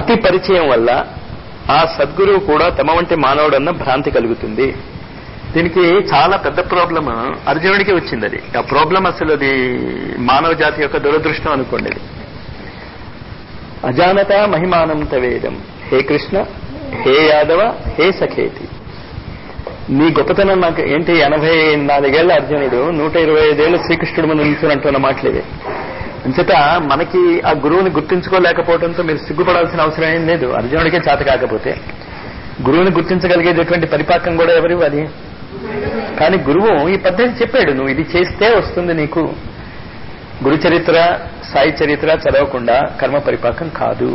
అతి పరిచయం వల్ల ఆ సద్గురువు కూడా తమ వంటి మానవుడన్న భ్రాంతి కలుగుతుంది. దీనికి చాలా పెద్ద ప్రాబ్లం అర్జునుడికి వచ్చింది. అది ఆ ప్రాబ్లం అసలు అది మానవ జాతి యొక్క దురదృష్టం అనుకోండి. అది అజానత మహిమానం తవేదం, హే కృష్ణ, హే యాదవ, హే సఖేతి. నీ గొప్పతనం నాకు ఏంటి? 84 అర్జునుడు 125 శ్రీకృష్ణుడు ముందు నిల్చున్నట్టున్న మాటలేదే. అంచేత మనకి ఆ గురువుని గుర్తించుకోలేకపోవడంతో మీరు సిగ్గుపడాల్సిన అవసరం ఏం లేదు. అర్జునుడికే చేత కాకపోతే గురువుని గుర్తించగలిగేటటువంటి పరిపాకం కూడా ఎవరివ్వాలి? కానీ గురువు ఈ పద్ధతి చెప్పాడు, నువ్వు ఇది చేస్తే వస్తుంది నీకు. గురు చరిత్ర, సాయి చరిత్ర చదవకుండా కర్మ పరిపాకం కాదు.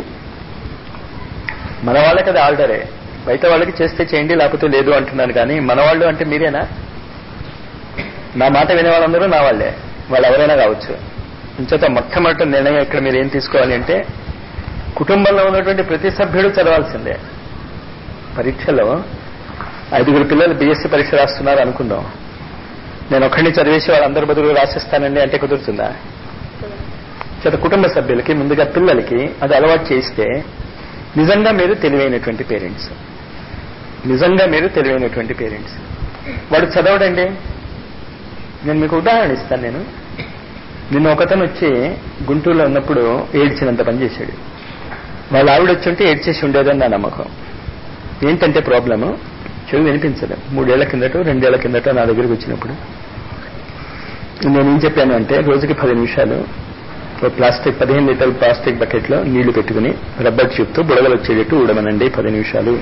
మన వాళ్ళకి అది ఆర్డరే, బయట వాళ్ళకి చేస్తే చేయండి లేకపోతే లేదు అంటున్నాను. కానీ మన వాళ్ళు అంటే మీరేనా? నా మాట వినే వాళ్ళందరూ నా వాళ్ళే, వాళ్ళు ఎవరైనా కావచ్చు. ఇంచేత మొట్టమొదటి నిర్ణయం ఇక్కడ మీరు ఏం తీసుకోవాలి అంటే, కుటుంబంలో ఉన్నటువంటి ప్రతి సభ్యుడు చదవాల్సిందే. పరీక్షలో 5 పిల్లలు బీఎస్సీ పరీక్ష రాస్తున్నారు అనుకుందాం. నేను ఒక్కడిని చదివేసి వాళ్ళందరి బదులు రాసిస్తానండి అంటే కుదురుతుందా? చేత కుటుంబ సభ్యులకి ముందుగా పిల్లలకి అది అలవాటు చేస్తే నిజంగా మీరు తెలివైనటువంటి పేరెంట్స్. నిజంగా మీరు తెలివైనటువంటి పేరెంట్స్. వాడు చదవడండి. నేను మీకు ఉదాహరణ ఇస్తాను. నిన్న ఒకతను వచ్చి గుంటూరులో ఉన్నప్పుడు ఏడ్చినంత పని చేశాడు. వాళ్ళ ఆవిడ వచ్చి ఉంటే ఏడ్చేసి ఉండేదని నా నమ్మకం. ఏంటంటే ప్రాబ్లము, చెవి వినిపించదు. 3 ఏళ్ల కిందటో 2 ఏళ్ల కిందటో నా దగ్గరికి వచ్చినప్పుడు నేనేం చెప్పాను అంటే, రోజుకి 10 నిమిషాలు ప్లాస్టిక్ 15 లీటర్ల ప్లాస్టిక్ బకెట్లో నీళ్లు పెట్టుకుని రబ్బర్ ట్యూబ్తో బుడగలు వచ్చేటట్టు ఊడమనండి 10 నిమిషాలు.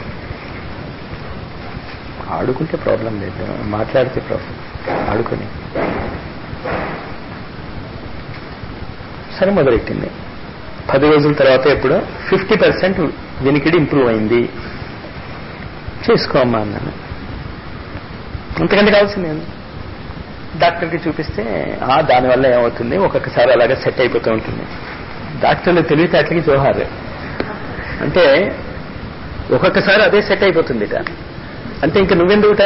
ఆడుకుంటే ప్రాబ్లం లేదు, మాట్లాడితే ప్రాబ్లం. ఆడుకొని సరే మొదలెట్టింది. 10 రోజుల తర్వాత ఎప్పుడో 50% వినికిడి ఇంప్రూవ్ అయింది. చేసుకోమ్మా అన్నాను. అంతకంటే కావాల్సింది డాక్టర్కి చూపిస్తే దానివల్ల ఏమవుతుంది, ఒక్కొక్కసారి అలాగే సెట్ అయిపోతూ ఉంటుంది. డాక్టర్లు తెలివితేటలకి జోహారు. అంటే ఒక్కొక్కసారి అదే సెట్ అయిపోతుంది అంటే ఇంక నువ్వెందుకుట.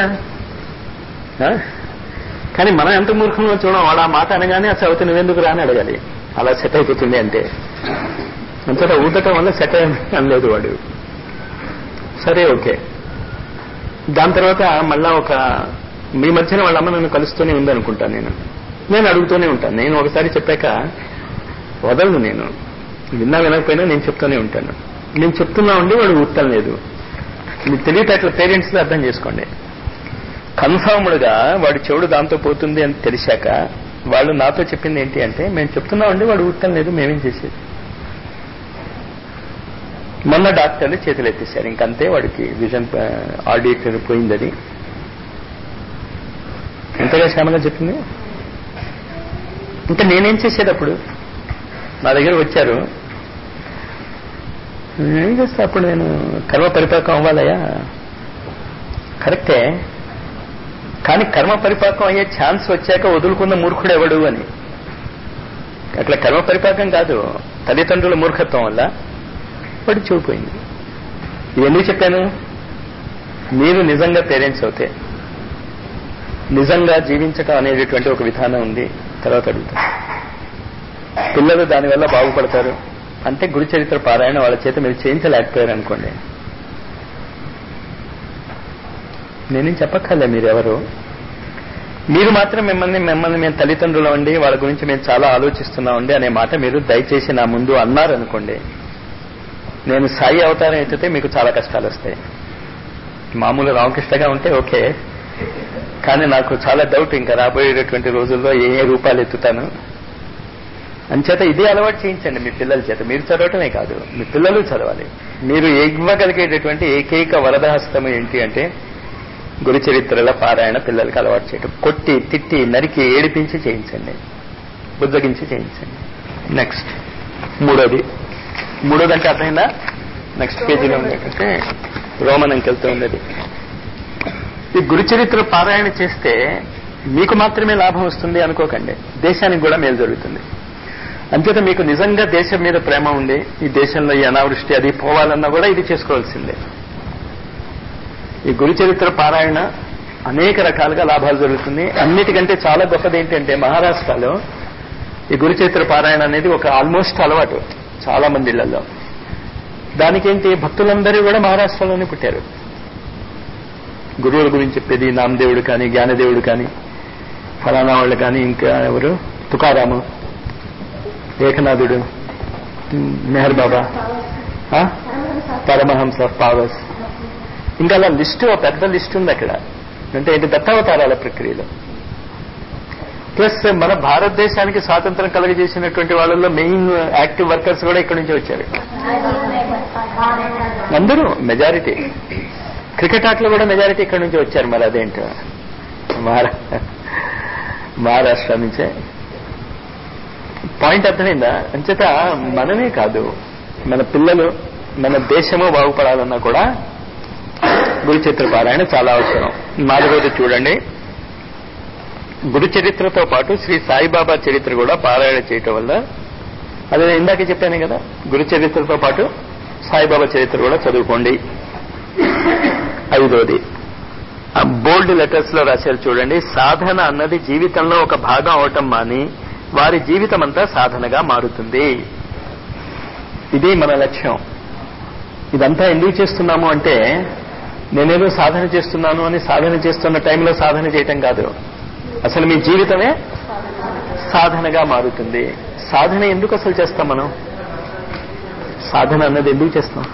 కానీ మనం ఎంత మూర్ఖంగా చూడం, వాడు ఆ మాట అనగానే అసలు అవుతుంది నువ్వెందుకు రాని అడగాలి. అలా సెట్ అయిపోతుంది అంటే అంతటా ఊదటం వల్ల సెట్ అనలేదు వాడు. సరే ఓకే. దాని తర్వాత మళ్ళా మీ మధ్యన వాళ్ళ అమ్మ నన్ను కలుస్తూనే ఉందనుకుంటాను. నేను అడుగుతూనే ఉంటాను. నేను ఒకసారి చెప్పాక వదలను. నేను విన్నా వినకపోయినా నేను చెప్తూనే ఉంటాను. నేను చెప్తున్నా ఉండి వాడు ఊడటం లేదు. మీకు తెలియటట్ల పేరెంట్స్ అర్థం చేసుకోండి. కన్ఫర్మ్డ్గా వాడు చెవుడు దాంతో పోతుంది అని తెలిసాక వాళ్ళు నాతో చెప్పింది ఏంటి అంటే, మేము చెప్తున్నా ఉండి వాడు ఊడటం లేదు, మేమేం చేసేది. మొన్న డాక్టర్లు చేతులు ఎత్తేశారు. ఇంకంతే, వాడికి విజన్ ఆడిటర్ పోయిందని. ఎంతగా శ్యామగా చెప్పింది. ఇంకా నేనేం చేసేది? అప్పుడు నా దగ్గర వచ్చారు, ఏం చేస్తా అప్పుడు నేను కర్మ పరిపాకం అవ్వాలయ్యా. కరెక్టే, కానీ కర్మ పరిపాకం అయ్యే ఛాన్స్ వచ్చాక వదులుకున్న మూర్ఖుడు ఎవడు అని. అట్లా కర్మ పరిపాకం కాదు, తల్లిదండ్రుల మూర్ఖత్వం వల్ల వాడు చూపోయింది. ఇది ఎందుకు చెప్పాను? మీరు నిజంగా పేరెంట్స్ అవుతే నిజంగా జీవించటం అనేటటువంటి ఒక విధానం ఉంది. తర్వాత అడుగుతారు, పిల్లలు దానివల్ల బాగుపడతారు అంటే గురు చరిత్ర పారాయణ వాళ్ళ చేత మీరు చేయించలేకపోయారు అనుకోండి. నేనేం చెప్పక్కర్లే మీరెవరు. మీరు మాత్రం మిమ్మల్ని మేము తల్లిదండ్రులు అండి, వాళ్ళ గురించి మేము చాలా ఆలోచిస్తున్నామండి అనే మాట మీరు దయచేసి నా ముందు అన్నారనుకోండి, నేను సాయి అవతారం ఎత్తితే మీకు చాలా కష్టాలు వస్తాయి. మామూలు రామకృష్ణగా ఉంటే ఓకే, కానీ నాకు చాలా డౌట్ ఇంకా రాబోయేటటువంటి రోజుల్లో ఏ రూపాలు ఎత్తుతాను. అంచేత ఇదే అలవాటు చేయించండి మీ పిల్లల చేత. మీరు చదవటమే కాదు, మీ పిల్లలు చదవాలి. మీరు ఇవ్వగలిగేటటువంటి ఏకైక వరదహస్తము ఏంటి అంటే గురు చరిత్రల పారాయణ పిల్లలకి అలవాటు చేయటం. కొట్టి, తిట్టి, నరికి, ఏడిపించి చేయించండి, బుజ్జగించి చేయించండి. నెక్స్ట్ మూడోది అంటే అర్థమైందా? నెక్స్ట్ పేజీలో ఉండేటంటే రోమన్ అంకెళ్తూ ఉన్నది. ఈ గురు చరిత్ర పారాయణ చేస్తే మీకు మాత్రమే లాభం వస్తుంది అనుకోకండి, దేశానికి కూడా మేలు జరుగుతుంది. అంచేత మీకు నిజంగా దేశం మీద ప్రేమ ఉంది, ఈ దేశంలో ఈ అనావృష్టి అది పోవాలన్నా కూడా ఇది చేసుకోవాల్సిందే. ఈ గురు చరిత్ర పారాయణ అనేక రకాలుగా లాభాలు జరుగుతుంది. అన్నిటికంటే చాలా గొప్పది ఏంటంటే మహారాష్ట్రలో ఈ గురు చరిత్ర పారాయణ అనేది ఒక ఆల్మోస్ట్ అలవాటు చాలా మంది ఇళ్లలో. దానికేంటి, భక్తులందరూ కూడా మహారాష్ట్రలోనే పుట్టారు. గురువుల గురించి చెప్పేది నామదేవుడు కానీ, జ్ఞానదేవుడు కానీ, ఫలానా వాళ్ళు కానీ, ఇంకా ఎవరు, తుకారాము, ఏకనాథుడు, మెహర్ బాబా, పరమహంస, పావస్, ఇంకా అలా లిస్టు, పెద్ద లిస్టు ఉంది అక్కడ. అంటే ఏంటి, దత్తావతారాల ప్రక్రియలో. ప్లస్ మన భారతదేశానికి స్వాతంత్రం కలగజేసినటువంటి వాళ్ళల్లో మెయిన్ యాక్టివ్ వర్కర్స్ కూడా ఇక్కడి నుంచి వచ్చారు. అందరూ మెజారిటీ. క్రికెట్ ఆటలు కూడా మెజారిటీ ఇక్కడి నుంచి వచ్చారు. మరి అదేంటో మహారాష్ట్ర నుంచే. పాయింట్ అర్థమైందా? అంచేత మనమే కాదు, మన పిల్లలు, మన దేశము బాగుపడాలన్నా కూడా గురు చరిత్ర పారాయణ చాలా అవసరం. 4వది చూడండి, గురు చరిత్రతో పాటు శ్రీ సాయిబాబా చరిత్ర కూడా పారాయణ చేయటం వల్ల, అదే ఇందాక చెప్పాను కదా, గురు చరిత్రతో పాటు సాయిబాబా చరిత్ర కూడా చదువుకోండి. 5వది బోల్డ్ లెటర్స్ లో రాశారు చూడండి, సాధన అన్నది జీవితంలో ఒక భాగం అవటం మాని వారి జీవితం అంతా సాధనగా మారుతుంది. ఇది మన లక్ష్యం. ఇదంతా ఎందుకు చేస్తున్నాము అంటే, నేనేదో సాధన చేస్తున్నాను అని సాధన చేస్తున్న టైంలో సాధన చేయటం కాదు, అసలు మీ జీవితమే సాధనగా మారుతుంది. సాధన ఎందుకు అసలు చేస్తాం మనం? సాధన అన్నది ఎందుకు చేస్తాం?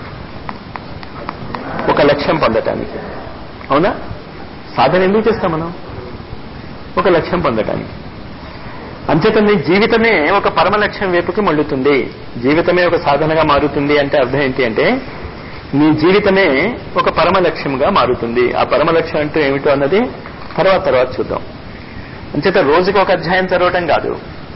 ఒక లక్ష్యం పొందటానికి. అవునా? సాధన ఎందుకు చేస్తాం మనం? ఒక లక్ష్యం పొందటానికి. అంచేత నీ జీవితమే ఒక పరమ లక్ష్యం వైపుకి మళ్ళుతుంది. జీవితమే ఒక సాధనగా మారుతుంది అంటే అర్థం ఏంటి అంటే, నీ జీవితమే ఒక పరమ లక్ష్యంగా మారుతుంది. ఆ పరమ లక్ష్యం అంటూ ఏమిటో అన్నది తర్వాత చూద్దాం. అంచేత రోజుకి ఒక అధ్యాయం చదవటం కాదు,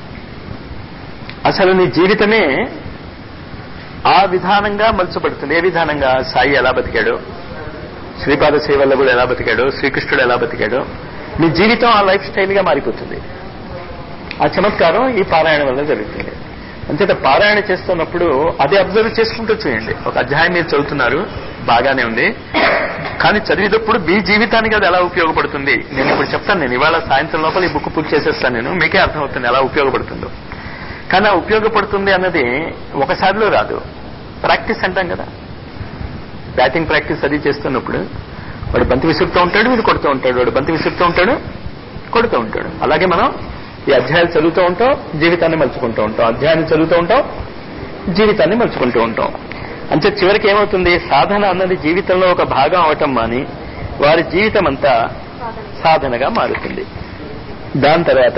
అసలు నీ జీవితమే ఆ విధానంగా మలుచబడుతుంది. ఏ విధానంగా? సాయి ఎలా బతికాడు, శ్రీపాద శ్రీవల్లభుడు ఎలా బతికాడు, శ్రీకృష్ణుడు ఎలా బతికాడు, నీ జీవితం ఆ లైఫ్ స్టైల్గా మారిపోతుంది. ఆ చమత్కారం ఈ పారాయణ వల్ల జరుగుతుంది. అంచేత పారాయణ చేస్తున్నప్పుడు అదే అబ్జర్వ్ చేసుకుంటూ చేయండి. ఒక అధ్యాయం మీరు చదువుతున్నారు, బాగానే ఉంది, కానీ చదివేటప్పుడు మీ జీవితానికి అది ఎలా ఉపయోగపడుతుంది. నేను ఇప్పుడు చెప్తాను, నేను ఇవాళ సాయంత్రం లోపల ఈ బుక్ పూర్తి చేసేస్తాను, నేను మీకే అర్థమవుతుంది ఎలా ఉపయోగపడుతుందో. కానీ ఆ ఉపయోగపడుతుంది అన్నది ఒకసారిలో రాదు, ప్రాక్టీస్ అంటాం కదా. బ్యాటింగ్ ప్రాక్టీస్ అది చేస్తున్నప్పుడు వాడు బంతి విసురుతూ ఉంటాడు, వీడు కొడుతూ ఉంటాడు, వాడు బంతి విసురుతూ ఉంటాడు, కొడుతూ ఉంటాడు. అలాగే మనం ఈ అధ్యాయాలు చదువుతూ ఉంటాం, జీవితాన్ని మలుచుకుంటూ ఉంటాం, అధ్యాయాన్ని చదువుతూ ఉంటాం, జీవితాన్ని మలుచుకుంటూ ఉంటాం. అంటే చివరికి ఏమవుతుంది, సాధన అన్నది జీవితంలో ఒక భాగం అవటం మాని వారి జీవితం అంతా సాధనగా మారుతుంది. దాని తర్వాత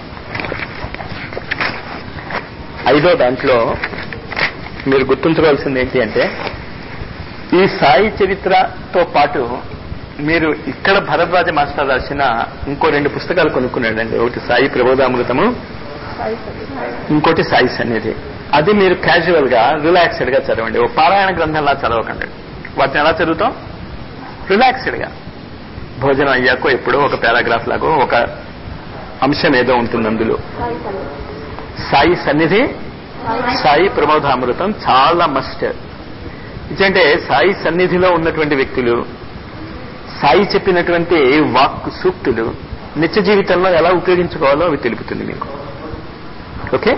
5వ దాంట్లో మీరు గుర్తుంచుకోవాల్సింది ఏంటి అంటే, ఈ సాయి చరిత్రతో పాటు మీరు ఇక్కడ భరద్వాజ మాస్టర్ రాసిన ఇంకో 2 పుస్తకాలు కొనుక్కున్నాడండి. ఒకటి సాయి ప్రబోధామృతము, ఇంకోటి సాయి సన్నిధి. అది మీరు క్యాజువల్ గా రిలాక్స్డ్ గా చదవండి. ఓ పారాయణ గ్రంథంలా చదవకండి. వాటిని ఎలా చదువుతాం? రిలాక్స్డ్ గా. భోజనం అయ్యాకో ఎప్పుడో ఒక పారాగ్రాఫ్ లాగో ఒక అంశం ఏదో ఉంటుంది అందులో. సాయి సన్నిధి, సాయి ప్రబోధామృతం చాలా మస్ట్. ఎందుకంటే సాయి సన్నిధిలో ఉన్నటువంటి వ్యక్తులు సాయి చెప్పినటువంటి వాక్ సూక్తులు నిత్య జీవితంలో ఎలా ఉపయోగించుకోవాలో అవి తెలుపుతుంది మీకు. ఓకే,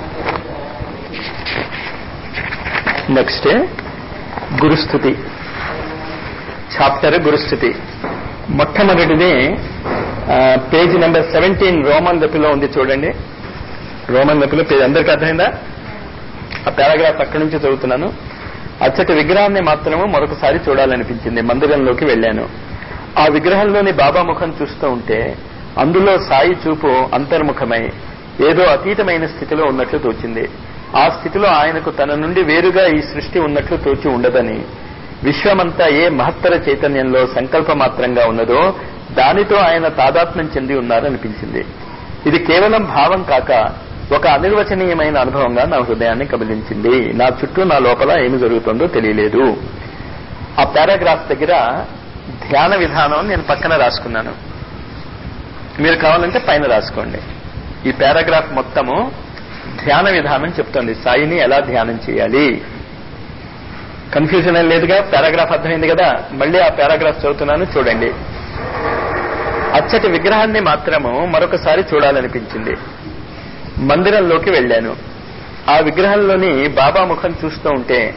నెక్స్ట్ గురుస్థుతి చాప్టర్. గురుస్థుతి మొట్టమొదటిది పేజీ నెంబర్ 17 రోమన్ లిపిలో ఉంది చూడండి. రోమన్ లిపిలో పేజీ అందరికీ అర్థమైందా? ఆ పారాగ్రాఫ్ అక్కడి నుంచి చదువుతున్నాను. అచ్చటి విగ్రహాన్ని మాత్రము మరొకసారి చూడాలనిపించింది. మందిరంలోకి వెళ్ళాను. ఆ విగ్రహంలోని బాబా ముఖం చూస్తూ ఉంటే అందులో సాయి చూపు అంతర్ముఖమై ఏదో అతీతమైన స్థితిలో ఉన్నట్లు తోచింది. ఆ స్థితిలో ఆయనకు తన నుండి వేరుగా ఈ సృష్టి ఉన్నట్లు తోచి ఉండదని, విశ్వమంతా ఏ మహత్తర చైతన్యంలో సంకల్పమాత్రంగా ఉన్నదో దానితో ఆయన తాదాత్మ్యం చెంది ఉన్నారనిపించింది. ఇది కేవలం భావం కాక ఒక అనిర్వచనీయమైన అనుభవంగా నా హృదయాన్ని కబలించింది. నా చుట్టూ నా లోపల ఏమి జరుగుతుందో తెలియలేదు. ఆ పారాగ్రాఫ్ దగ్గర ధ్యాన విధానం నేను పక్కన రాసుకున్నాను, మీరు కావాలంటే పైన రాసుకోండి. ఈ పారాగ్రాఫ్ మొత్తము ధ్యాన విధానం చెప్తుంది, సాయిని ఎలా ధ్యానం చేయాలి. కన్ఫ్యూజన్ ఏం లేదుగా, పారాగ్రాఫ్ అర్థమైంది కదా. మళ్ళీ ఆ పారాగ్రాఫ్ చదువుతున్నాను చూడండి. అచ్చటి విగ్రహాన్ని మాత్రము మరొకసారి చూడాలనిపించింది. మందిరంలోకి వెళ్ళాను. ఆ విగ్రహంలోని బాబా ముఖం చూస్తూ ఉంటే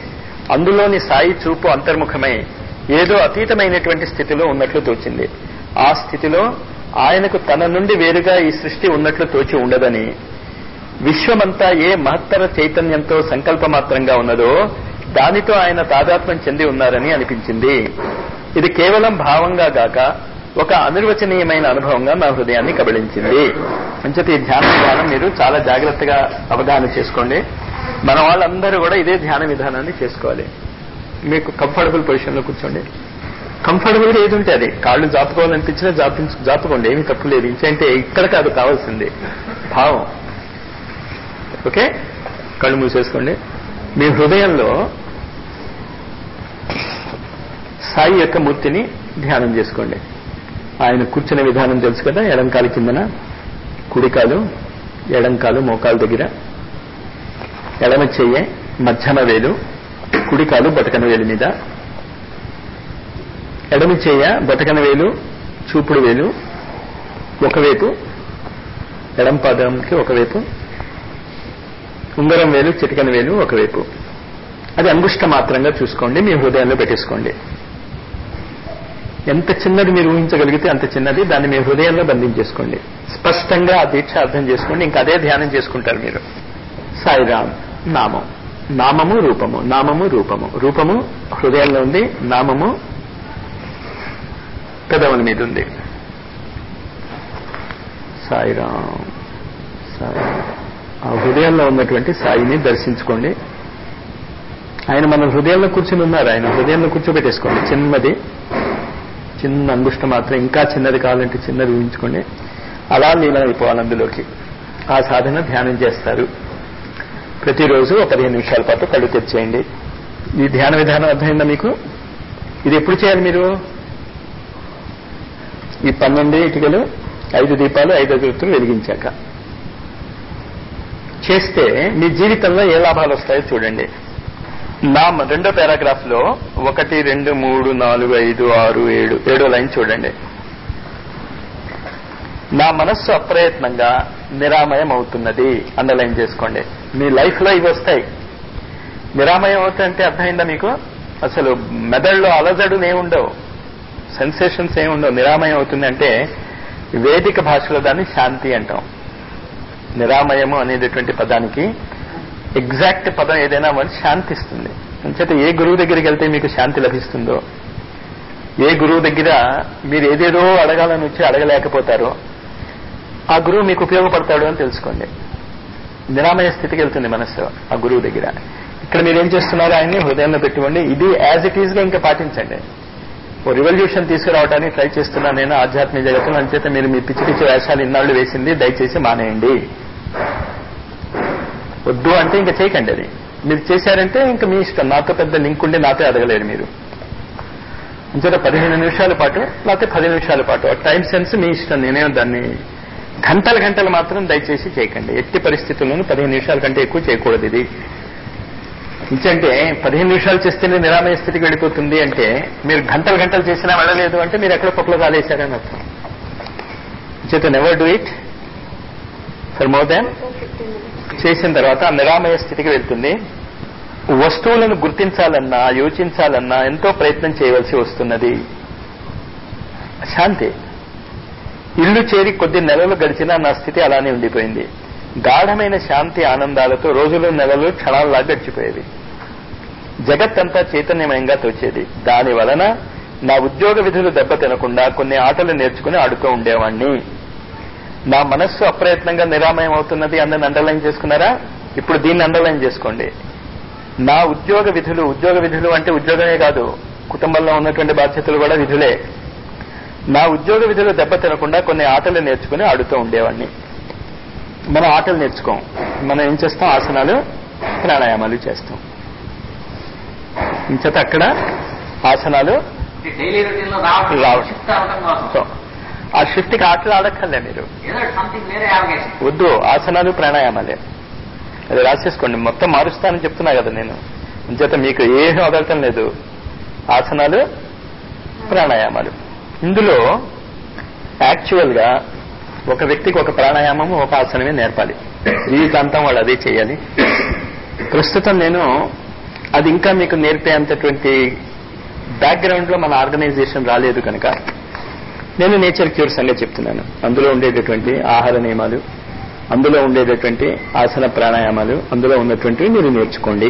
అందులోని సాయి చూపు అంతర్ముఖమై ఏదో అతీతమైనటువంటి స్థితిలో ఉన్నట్లు తోచింది. ఆ స్థితిలో ఆయనకు తన నుండి వేరుగా ఈ సృష్టి ఉన్నట్లు తోచి ఉండదని, విశ్వమంతా ఏ మహత్తర చైతన్యంతో సంకల్పమాత్రంగా ఉన్నదో దానితో ఆయన తాదాత్మ్యం చెంది ఉన్నారని అనిపించింది. ఇది కేవలం భావంగా గాక ఒక అనిర్వచనీయమైన అనుభవంగా నా హృదయాన్ని కబళించింది. అంచేత ఈ ధ్యాన విధానం మీరు చాలా జాగ్రత్తగా అవగాహన చేసుకోండి. మన వాళ్ళందరూ కూడా ఇదే ధ్యాన విధానాన్ని చేసుకోవాలి. మీకు కంఫర్టబుల్ పొజిషన్ లో కూర్చోండి. కంఫర్టబుల్ గా ఏది ఉంటే అది, కాళ్ళు జాపుకోవాలనిపించినా జాపుకోండి, ఏమీ తప్పు లేదు. ఇంకంటే ఇక్కడ కాదు కావాల్సింది భావం. ఓకే, కళ్ళు మూసేసుకోండి. మీ హృదయంలో సాయి యొక్క మూర్తిని ధ్యానం చేసుకోండి. ఆయన కూర్చునే విధానం తెలుసు కదా. ఎడంకాలు కిందన, కుడికాలు ఎడంకాలు మోకాలు దగ్గర, ఎడమ చెయ్యి మధ్యమ వేలు, కుడికాలు బొటకన వేలు మీద, ఎడమ చెయ్య బొటకన వేలు చూపుడు వేలు ఒకవైపు, ఎడం పాదంకి ఒకవైపు, ఉంగరం వేలు చిటికన వేలు ఒకవైపు. అది అంగుష్ట మాత్రంగా చూసుకోండి, మీ హృదయంలో పెట్టేసుకోండి. ఎంత చిన్నది మీరు ఊహించగలిగితే అంత చిన్నది, దాన్ని మీ హృదయంలో బంధించేసుకోండి. స్పష్టంగా ఆ దీక్ష అర్థం చేసుకోండి. ఇంకా అదే ధ్యానం చేసుకుంటారు మీరు. సాయిరామ్ నామం, నామము రూపము, నామము రూపము. రూపము హృదయంలో ఉంది, నామము పెదవుల మీద ఉంది. సాయిరామ్ సాయిరామ్. ఆ హృదయంలో ఉన్నటువంటి సాయిని దర్శించుకోండి. ఆయన మన హృదయంలో కూర్చుని ఉన్నారు. ఆయన హృదయంలో కూర్చోబెట్టేసుకోండి. చిన్నది, చిన్న అంగుష్ట మాత్రం. ఇంకా చిన్నది కావాలంటే చిన్నది ఊహించుకోండి. అలా లీనం అయిపోవాలి అందులోకి. ఆ సాధన ధ్యానం చేస్తారు. ప్రతిరోజు 15 నిమిషాల పాటు కళ్ళు తెరిచేయండి. ఈ ధ్యాన విధానం అర్థమైందా మీకు? ఇది ఎప్పుడు చేయాలి మీరు? ఈ 12 ఇటుకలు, 5 దీపాలు, 5 అగరత్తులు వెలిగించాక చేస్తే మీ జీవితంలో ఏ లాభాలు వస్తాయో చూడండి. నా రెండో పారాగ్రాఫ్ లో 1, 2, 3, 4, 5, 6, 7 లైన్ చూడండి. నా మనస్సు అప్రయత్నంగా నిరామయం అవుతున్నది. అండర్లైన్ చేసుకోండి. మీ లైఫ్ లో ఇవి వస్తాయి. నిరామయం అవుతుందంటే అర్థమైందా మీకు? అసలు మెదడులో అలజడులు ఏముండవు, సెన్సేషన్స్ ఏముండవు. నిరామయం అవుతుంది అంటే వేదిక భాషలో దాన్ని శాంతి అంటాం. నిరామయము అనేటటువంటి పదానికి ఎగ్జాక్ట్ పదం ఏదైనా మరి శాంతిస్తుంది. అంచేత ఏ గురువు దగ్గరికి వెళ్తే మీకు శాంతి లభిస్తుందో, ఏ గురువు దగ్గర మీరు ఏదేదో అడగాలని వచ్చి అడగలేకపోతారో ఆ గురువు మీకు ఉపయోగపడతాడు అని తెలుసుకోండి. నిరామయ స్థితికి వెళ్తుంది మనస్సు ఆ గురువు దగ్గర. ఇక్కడ మీరేం చేస్తున్నారు? ఆయన్ని హృదయంలో పెట్టుకోండి. ఇది యాజ్ ఇట్ ఈజ్ గా ఇంకా పాటించండి. ఓ రివల్యూషన్ తీసుకురావడానికి ట్రై చేస్తున్నా నేను ఆధ్యాత్మిక జగత్తులో. అంచేత మీరు మీ పిచ్చి పిచ్చి వేషాలు ఇన్నాళ్ళు వేసింది దయచేసి మానేయండి. వద్దు అంటే ఇంకా చేయకండి. అది మీరు చేశారంటే ఇంకా మీ ఇష్టం. నాతో పెద్ద లింక్ ఉండి నాతో అడగలేరు మీరు. అంచేత 15 నిమిషాల పాటు లేకపోతే 10 నిమిషాల పాటు ఆ టైం సెన్స్ మీ ఇష్టం. నేనే దాన్ని గంటలు మాత్రం దయచేసి చేయకండి. ఎట్టి పరిస్థితుల్లోనూ 15 నిమిషాల కంటే ఎక్కువ చేయకూడదు. ఇది ఇంకంటే 15 నిమిషాలు చేస్తేనే నిరామయ స్థితికి వెళ్ళిపోతుంది అంటే మీరు గంటలు చేసినా వెళ్ళలేదు అంటే మీరు ఎక్కడో పప్పులో కాలేశారని అర్థం. చేత never do it for more than. చేసిన తర్వాత ఆ నిరామయ స్థితికి వెళ్తుంది. వస్తువులను గుర్తించాలన్నా యోచించాలన్నా ఎంతో ప్రయత్నం చేయవలసి వస్తున్నది. శాంతి. ఇల్లు చేరి కొద్ది నెలలు గడిచినా నా స్థితి అలానే ఉండిపోయింది. గాఢమైన శాంతి ఆనందాలతో రోజులు నెలలు క్షణాల్లా గడిచిపోయేది. జగత్తంతా చైతన్యమయంగా తోచేది. దాని వలన నా ఉద్యోగ విధులు దెబ్బతినకుండా కొన్ని ఆటలు నేర్చుకుని ఆడుతూ ఉండేవాణ్ణి. నా మనస్సు అప్రయత్నంగా నిరామయం అవుతున్నది అన్నది అండర్లైన్ చేసుకున్నారా? ఇప్పుడు దీన్ని అండర్లైన్ చేసుకోండి. నా ఉద్యోగ విధులు అంటే ఉద్యోగమే కాదు, కుటుంబంలో ఉన్నటువంటి బాధ్యతలు కూడా విధులే. నా ఉద్యోగ విధులు దెబ్బతినకుండా కొన్ని ఆటలు నేర్చుకుని ఆడుతూ ఉండేవాడిని. మనం ఆటలు నేర్చుకోం. మనం ఏం చేస్తాం? ఆసనాలు ప్రాణాయామాలు చేస్తాం. ఇంచేత అక్కడ ఆసనాలు రావడం. ఆ షిఫ్ట్కి ఆటలు ఆడక్కర్లే మీరు. వద్దు, ఆసనాలు ప్రాణాయామాలే. అది రాసేసుకోండి. మొత్తం మారుస్తానని చెప్తున్నా కదా నేను. ఇంచేత మీకు ఏం వదలటం లేదు. ఆసనాలు ప్రాణాయామాలు. ఇందులో యాక్చువల్ గా ఒక వ్యక్తికి ఒక ప్రాణాయామము ఒక ఆసనమే నేర్పాలి. జీవితాంతం వాళ్ళు అదే చేయాలి. ప్రస్తుతం నేను అది ఇంకా మీకు నేర్పేంతటువంటి బ్యాక్గ్రౌండ్ లో మన ఆర్గనైజేషన్ రాలేదు కనుక నేను నేచర్ క్యూర్ సంగతి చెప్తున్నాను. అందులో ఉండేటటువంటి ఆహార నియమాలు, అందులో ఉండేటటువంటి ఆసన ప్రాణాయామాలు, అందులో ఉన్నటువంటివి మీరు నేర్చుకోండి.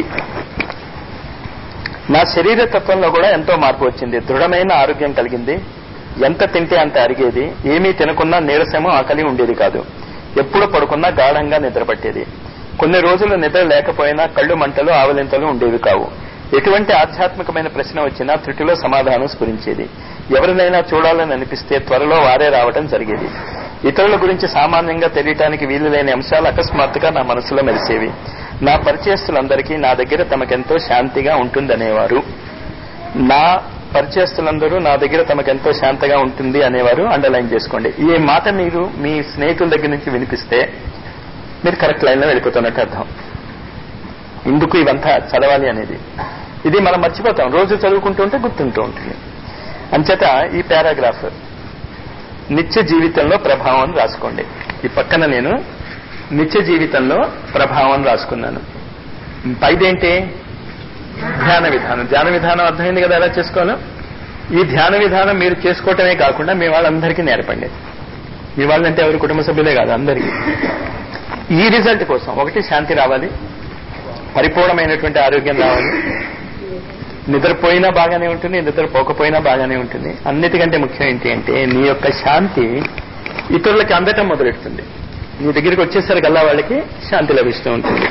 నా శరీర తత్వంలో కూడా ఎంతో మార్పు వచ్చింది. దృఢమైన ఆరోగ్యం కలిగింది. ఎంత తింటే అంత అరిగేది. ఏమీ తినకున్నా నీరసమో ఆకలి ఉండేది కాదు. ఎప్పుడు పడుకున్నా గాఢంగా నిద్రపట్టేది. కొన్ని రోజులు నిద్ర లేకపోయినా కళ్ళు మంటలు ఆవలింతలు ఉండేవి కావు. ఎటువంటి ఆధ్యాత్మికమైన ప్రశ్న వచ్చినా త్రుటిలో సమాధానం స్ఫురించేది. ఎవరినైనా చూడాలని అనిపిస్తే త్వరలో వారే రావటం జరిగేది. ఇతరుల గురించి సామాన్యంగా తెలియటానికి వీలు లేని అంశాలు అకస్మాత్తుగా నా మనసులో మెరిసేవి. నా పరిచయస్తులందరికీ నా దగ్గర తమకెంతో శాంతిగా ఉంటుందనేవారు. నా పరిచయస్తులందరూ నా దగ్గర తమకెంతో శాంతిగా ఉంటుంది అనేవారు. అండర్లైన్ చేసుకోండి. ఈ మాట మీరు మీ స్నేహితుల దగ్గర నుంచి వినిపిస్తే మీరు కరెక్ట్ లైన్లో వెళ్ళిపోతున్నట్టు అర్థం. ఎందుకు ఇవంతా చదవాలి అనేది ఇది మనం మర్చిపోతాం. రోజు చదువుకుంటూ ఉంటే గుర్తుంటూ ఉంటుంది. అంచేత ఈ పారాగ్రాఫ్ నిత్య జీవితంలో ప్రభావం రాసుకోండి. ఈ పక్కన నేను నిత్య జీవితంలో ప్రభావం రాసుకున్నాను. పైదేంటి? ధ్యాన విధానం. ధ్యాన విధానం అర్థమైంది కదా ఎలా చేసుకోవాలో. ఈ ధ్యాన విధానం మీరు చేసుకోవటమే కాకుండా మీ వాళ్ళందరికీ నేర్పండి. మీ వాళ్ళంటే ఎవరు? కుటుంబ సభ్యులే కాదు, అందరికీ. ఈ రిజల్ట్ కోసం ఒకటి శాంతి రావాలి, పరిపూర్ణమైనటువంటి ఆరోగ్యం రావాలి. నిద్రపోయినా బాగానే ఉంటుంది, నిద్రపోకపోయినా బాగానే ఉంటుంది. అన్నిటికంటే ముఖ్యం ఏంటి అంటే నీ యొక్క శాంతి ఇతరులకి అందటం మొదలెడుతుంది. నీ దగ్గరికి వచ్చేసరికల్లా వాళ్ళకి శాంతి లభిస్తూ ఉంటుంది.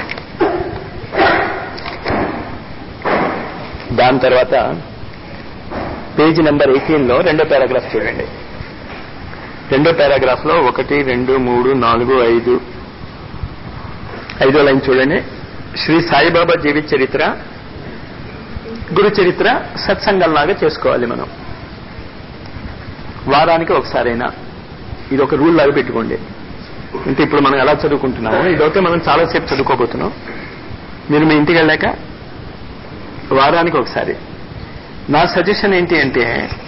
దాని తర్వాత పేజీ నెంబర్ 18లో రెండో పారాగ్రాఫ్ చూడండి. రెండో పారాగ్రాఫ్ లో 1, 2, 3, 4, 5 లైన్ చూడండి. శ్రీ సాయిబాబా జీవిత చరిత్ర, గురు చరిత్ర సత్సంగంలాగా చేసుకోవాలి మనం. వారానికి ఒకసారైనా ఇది ఒక రూల్ లాగా పెట్టుకోండి. అంటే ఇప్పుడు మనం ఎలా చదువుకుంటున్నామో ఇదైతే మనం చాలాసేపు చదువుకోబోతున్నాం. మీరు మీ ఇంటికి వెళ్ళాక వారానికి ఒకసారి. నా సజెషన్ ఏంటి అంటే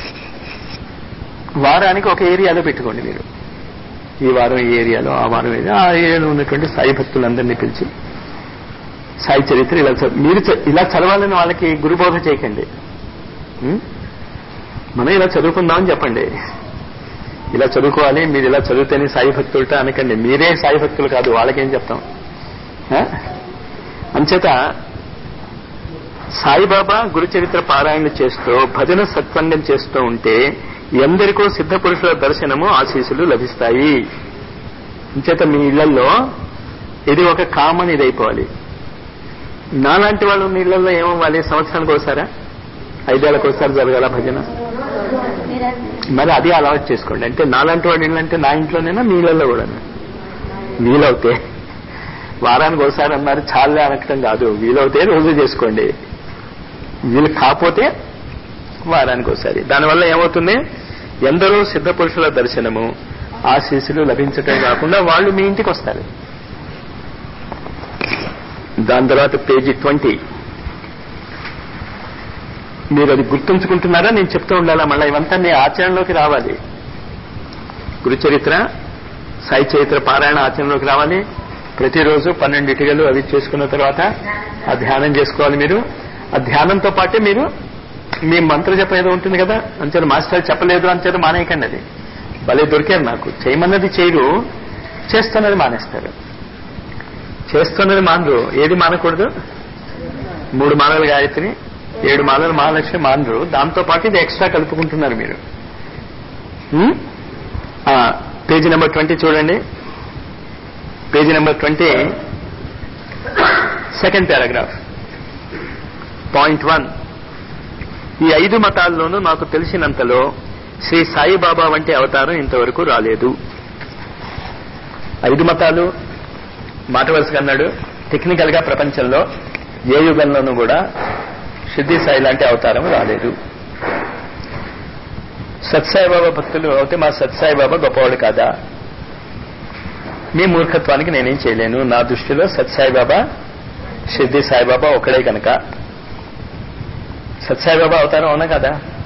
వారానికి ఒక ఏరియాలో పెట్టుకోండి. మీరు ఈ వారం ఈ ఏరియాలో, ఆ వారం ఆ ఏరియాలో ఉన్నటువంటి సాయి భక్తులందరినీ పిలిచి సాయి చరిత్ర ఇలా మీరు ఇలా చదవాలని వాళ్ళకి గురుబోధ చేయకండి. మనం ఇలా చదువుకుందామని చెప్పండి. ఇలా చదువుకోవాలి, మీరు ఇలా చదివితేనే సాయి భక్తులట అనకండి. మీరే సాయి భక్తులు కాదు, వాళ్ళకేం చెప్తాం. అంచేత సాయిబాబా గురు చరిత్ర పారాయణ చేస్తూ భజన సత్సంగం చేస్తూ ఉంటే ఎందరికో సిద్ధ పురుషుల దర్శనము ఆశీస్సులు లభిస్తాయి. అంచేత మీ ఇళ్లలో ఇది ఒక కామన్ ఇదైపోవాలి. నాలాంటి వాళ్ళు మీ ఇళ్లలో ఏమవ్వాలి? సంవత్సరానికి ఒకసారా, 5 ఏళ్ళకి ఒకసారి జరగాల భజన. మరి అది అలవాటు చేసుకోండి. అంటే నాలాంటి వాడు ఇళ్ళంటే నా ఇంట్లోనైనా మీ ఇళ్లలో కూడా. వీలవుతే వారానికి ఒకసారి అన్నారు చాలే అనటం కాదు. వీలవుతే రోజు చేసుకోండి. వీలు కాకపోతే వారానికి ఒకసారి. దానివల్ల ఏమవుతుంది? ఎందరో సిద్ధ పురుషుల దర్శనము ఆశీస్సులు లభించటం కాకుండా వాళ్ళు మీ ఇంటికి వస్తారు. దాని తర్వాత పేజీ 20. మీరు అది గుర్తుంచుకుంటున్నారా? నేను చెప్తూ ఉండాలా మళ్ళీ? ఇవంతా మీ ఆచరణలోకి రావాలి. గురు చరిత్ర, సాయి చరిత్ర పారాయణ ఆచరణలోకి రావాలి. ప్రతిరోజు 12 ఇటుకలు అవి చేసుకున్న తర్వాత ఆ ధ్యానం చేసుకోవాలి. మీరు ఆ ధ్యానంతో పాటే మీరు మీ మంత్ర జపం ఏదో ఉంటుంది కదా, అంచేత మాస్టర్ చెప్పలేదు అంచేత మానేయకండి. అది భలే దొరికారు నాకు. చేయమన్నది చేయరు, చేస్తున్నది మానేస్తారు. చేస్తున్నది మానరు. ఏది మానకూడదు? 3 మాలలు గాయత్రి, 7 మాలలు మహాలక్ష్మి మానరు. దాంతో పాటు ఇది ఎక్స్ట్రా కలుపుకుంటున్నారు మీరు. పేజీ నెంబర్ 20 చూడండి. Page number 20 second paragraph. Point 1. ఈ 5 మతాల్లోనూ నాకు తెలిసినంతలో శ్రీ సాయిబాబా వంటి అవతారం ఇంతవరకు రాలేదు. 5 మతాలు మాట వరుసగా అన్నాడు. టెక్నికల్ గా ప్రపంచంలో ఏ యుగంలోనూ కూడా సిద్ధి సాయి లాంటి అవతారం రాలేదు. సత్సాయిబాబా భక్తులు అయితే మా సత్సాయిబాబా గొప్పవాడు కాదా? మీ మూర్ఖత్వానికి నేనేం చేయలేను. నా దృష్టిలో సత్సాయిబాబా సిద్ధి సాయిబాబా ఒకడే కనుక సత్సాయిబాబా అవతారం అవునా కదా?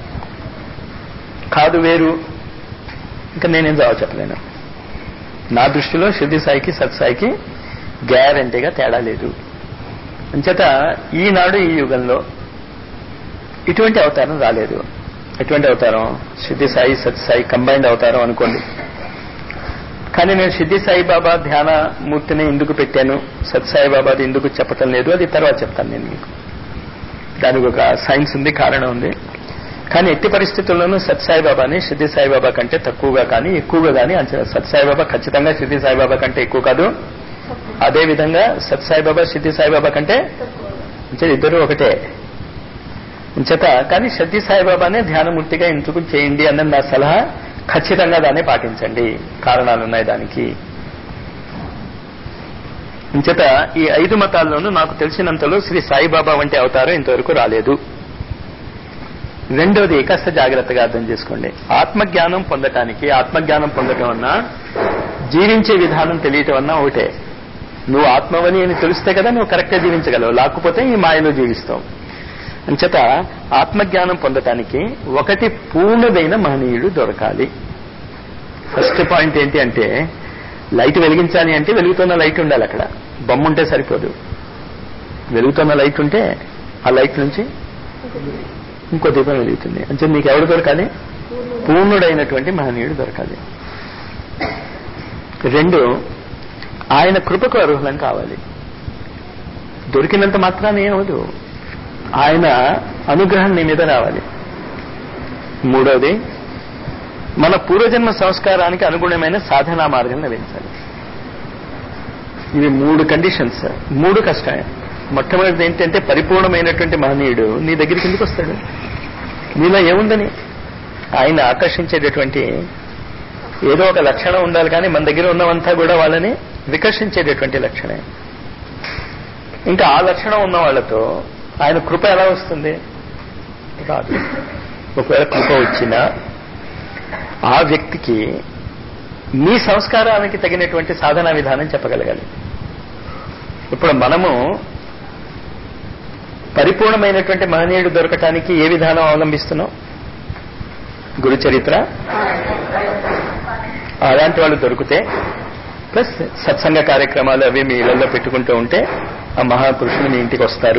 కాదు వేరు. ఇంకా నేనేం జవాబు చెప్పలేను. నా దృష్టిలో సిద్ధి సాయికి సత్సాయికి గ్యారంటీగా తేడా లేదు. అంచేత ఈనాడు ఈ యుగంలో ఇటువంటి అవతారం రాలేదు. ఎటువంటి అవతారం? సిద్ధి సాయి సత్సాయి కంబైన్డ్ అవతారం అనుకోండి. కానీ నేను సిద్ధి సాయిబాబా ధ్యాన మూర్తిని ఎందుకు పెట్టాను, సత్సాయిబాబాది ఎందుకు చెప్పటం లేదు, అది తర్వాత చెప్తాను నేను మీకు. దానికి ఒక సైన్స్ ఉంది, కారణం ఉంది. కానీ ఎట్టి పరిస్థితుల్లోనూ సత్సాయిబాబాని సిద్ధి సాయిబాబా కంటే తక్కువగా కానీ ఎక్కువగా కానీ సత్సాయిబాబా ఖచ్చితంగా సిద్ధి సాయిబాబా కంటే ఎక్కువ కాదు. అదేవిధంగా సత్సాయిబాబా సిద్ధి సాయిబాబా కంటే ఇద్దరు ఒకటే ఉంచత. కానీ సిద్ధి సాయిబాబానే ధ్యానమూర్తిగా ఎంచుకు చేయండి అన్నది నా సలహా. ఖచ్చితంగా దాన్ని పాటించండి, కారణాలున్నాయి దానికి. అంచేత ఈ 5 మతాల్లోనూ నాకు తెలిసినంతలో శ్రీ సాయిబాబా వంటి అవతారం ఇంతవరకు రాలేదు. రెండోది కాస్త జాగ్రత్తగా అర్థం చేసుకోండి. ఆత్మజ్ఞానం పొందటానికి, ఆత్మజ్ఞానం పొందటం అన్నా జీవించే విధానం తెలియటం అన్నా ఒకటే. నువ్వు ఆత్మవని అని తెలిస్తే కదా నువ్వు కరెక్ట్గా జీవించగలవు, లేకపోతే ఈ మాయలో జీవిస్తావు. అంచేత ఆత్మజ్ఞానం పొందటానికి ఒకటి పూర్ణదైన మహనీయుడు దొరకాలి. ఫస్ట్ పాయింట్ ఏంటి అంటే, లైట్ వెలిగించాలి అంటే వెలుగుతున్న లైట్ ఉండాలి. అక్కడ బొమ్మ ఉంటే సరిపోదు, వెలుగుతున్న లైట్ ఉంటే ఆ లైట్ నుంచి ఇంకో దీపం వెలుగుతుంది. అంటే నీకు ఎవడు దొరకాలి? పూర్ణుడైనటువంటి మహనీయుడు దొరకాలి. 2, ఆయన కృపకు అర్హులం కావాలి. దొరికినంత మాత్రాన్ని ఏమవదు, ఆయన అనుగ్రహం నీ మీద రావాలి. 3వది, మన పూర్వజన్మ సంస్కారానికి అనుగుణమైన సాధనా మార్గం లభించాలి. ఇవి 3 కండిషన్స్. 3 కష్టమే. మొట్టమొదటిది ఏంటంటే, పరిపూర్ణమైనటువంటి మహనీయుడు నీ దగ్గరికి ఎందుకు వస్తాడు? నీలో ఏముందని ఆయన ఆకర్షించేటటువంటి ఏదో ఒక లక్షణం ఉండాలి. కానీ మన దగ్గర ఉన్నవంతా కూడా వాళ్ళని వికర్షించేటటువంటి లక్షణమే. ఇంకా ఆ లక్షణం ఉన్న వాళ్ళతో ఆయన కృప ఎలా వస్తుంది? రాదు. ఒకవేళ కృప వచ్చినా ఆ వ్యక్తికి మీ సంస్కారానికి తగినటువంటి సాధనా విధానం చెప్పగలగాలి. ఇప్పుడు మనము పరిపూర్ణమైనటువంటి మహనీయుడు దొరకటానికి ఏ విధానం అవలంబిస్తున్నాం? గురు చరిత్ర, అలాంటి వాళ్ళు దొరికితే ప్లస్ సత్సంగ కార్యక్రమాలు అవి మీ ఇళ్లలో పెట్టుకుంటూ ఉంటే ఆ మహాపురుషులు మీ ఇంటికి వస్తారు.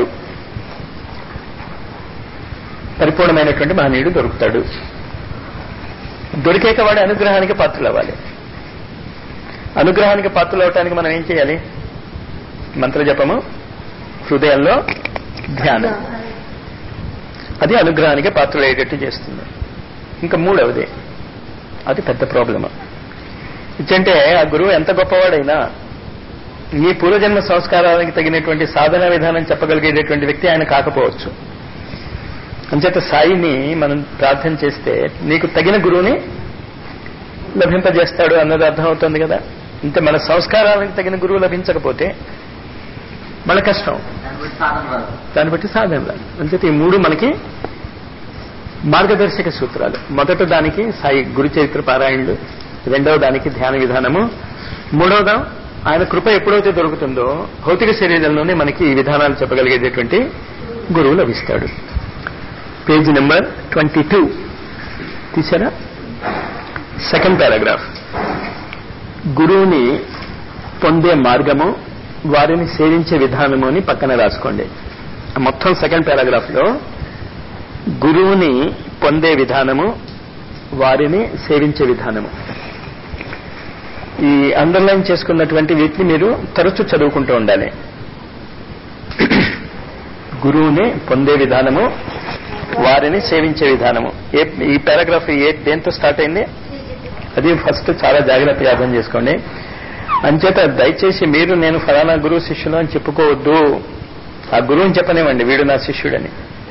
పరిపూర్ణమైనటువంటి మహనీయుడు దొరుకుతాడు. దొరికేక వాడి అనుగ్రహానికి పాత్రలు అవ్వాలి. అనుగ్రహానికి పాత్రలు అవటానికి మనం ఏం చేయాలి? మంత్ర జపము, హృదయంలో ధ్యానం. అది అనుగ్రహానికి పాత్రలు అయ్యేటట్టు చేస్తుంది. ఇంకా 3వది, అది పెద్ద ప్రాబ్లమ్. ఇచ్చంటే ఆ గురువు ఎంత గొప్పవాడైనా నీ పూర్వజన్మ సంస్కారానికి తగినటువంటి సాధన విధానం చెప్పగలిగేటటువంటి వ్యక్తి ఆయన కాకపోవచ్చు. అంచేత సాయిని మనం ప్రార్థన చేస్తే నీకు తగిన గురువుని లభింపజేస్తాడు అన్నది అర్థమవుతుంది కదా. అంటే మన సంస్కారానికి తగిన గురువు లభించకపోతే మన కష్టం, దాన్ని బట్టి సాధన రాదు. అంచేత ఈ 3 మనకి మార్గదర్శక సూత్రాలు. మొదట దానికి సాయి గురు చరిత్ర పారాయణులు, 2వ దానికి ధ్యాన విధానము, 3వదా ఆయన కృప ఎప్పుడైతే దొరుకుతుందో భౌతిక శరీరంలోనే మనకి ఈ విధానాలు చెప్పగలిగేటటువంటి గురువు లభిస్తాడు. పేజ్ నెంబర్ 22 తీసారా? 2nd paragraph. గురువుని పొందే మార్గము, వారిని సేవించే విధానము అని పక్కన రాసుకోండి. మొత్తం 2nd పారాగ్రాఫ్ లో గురువుని పొందే విధానము, వారిని సేవించే విధానము. ఈ అండర్లైన్ చేసుకున్నటువంటి వీటిని మీరు తరచూ చదువుకుంటూ ఉండాలి. గురువుని పొందే విధానము, వారిని సేవించే విధానము. ఈ పారాగ్రాఫ్ దేంతో స్టార్ట్ అయింది? అది ఫస్ట్ చాలా జాగ్రత్తగా అర్థం చేసుకోండి. అంచేత దయచేసి మీరు నేను ఫలానా గురువు శిష్యులు అని చెప్పుకోవద్దు. ఆ గురువుని చెప్పనివ్వండి, వీడు నా శిష్యుడని.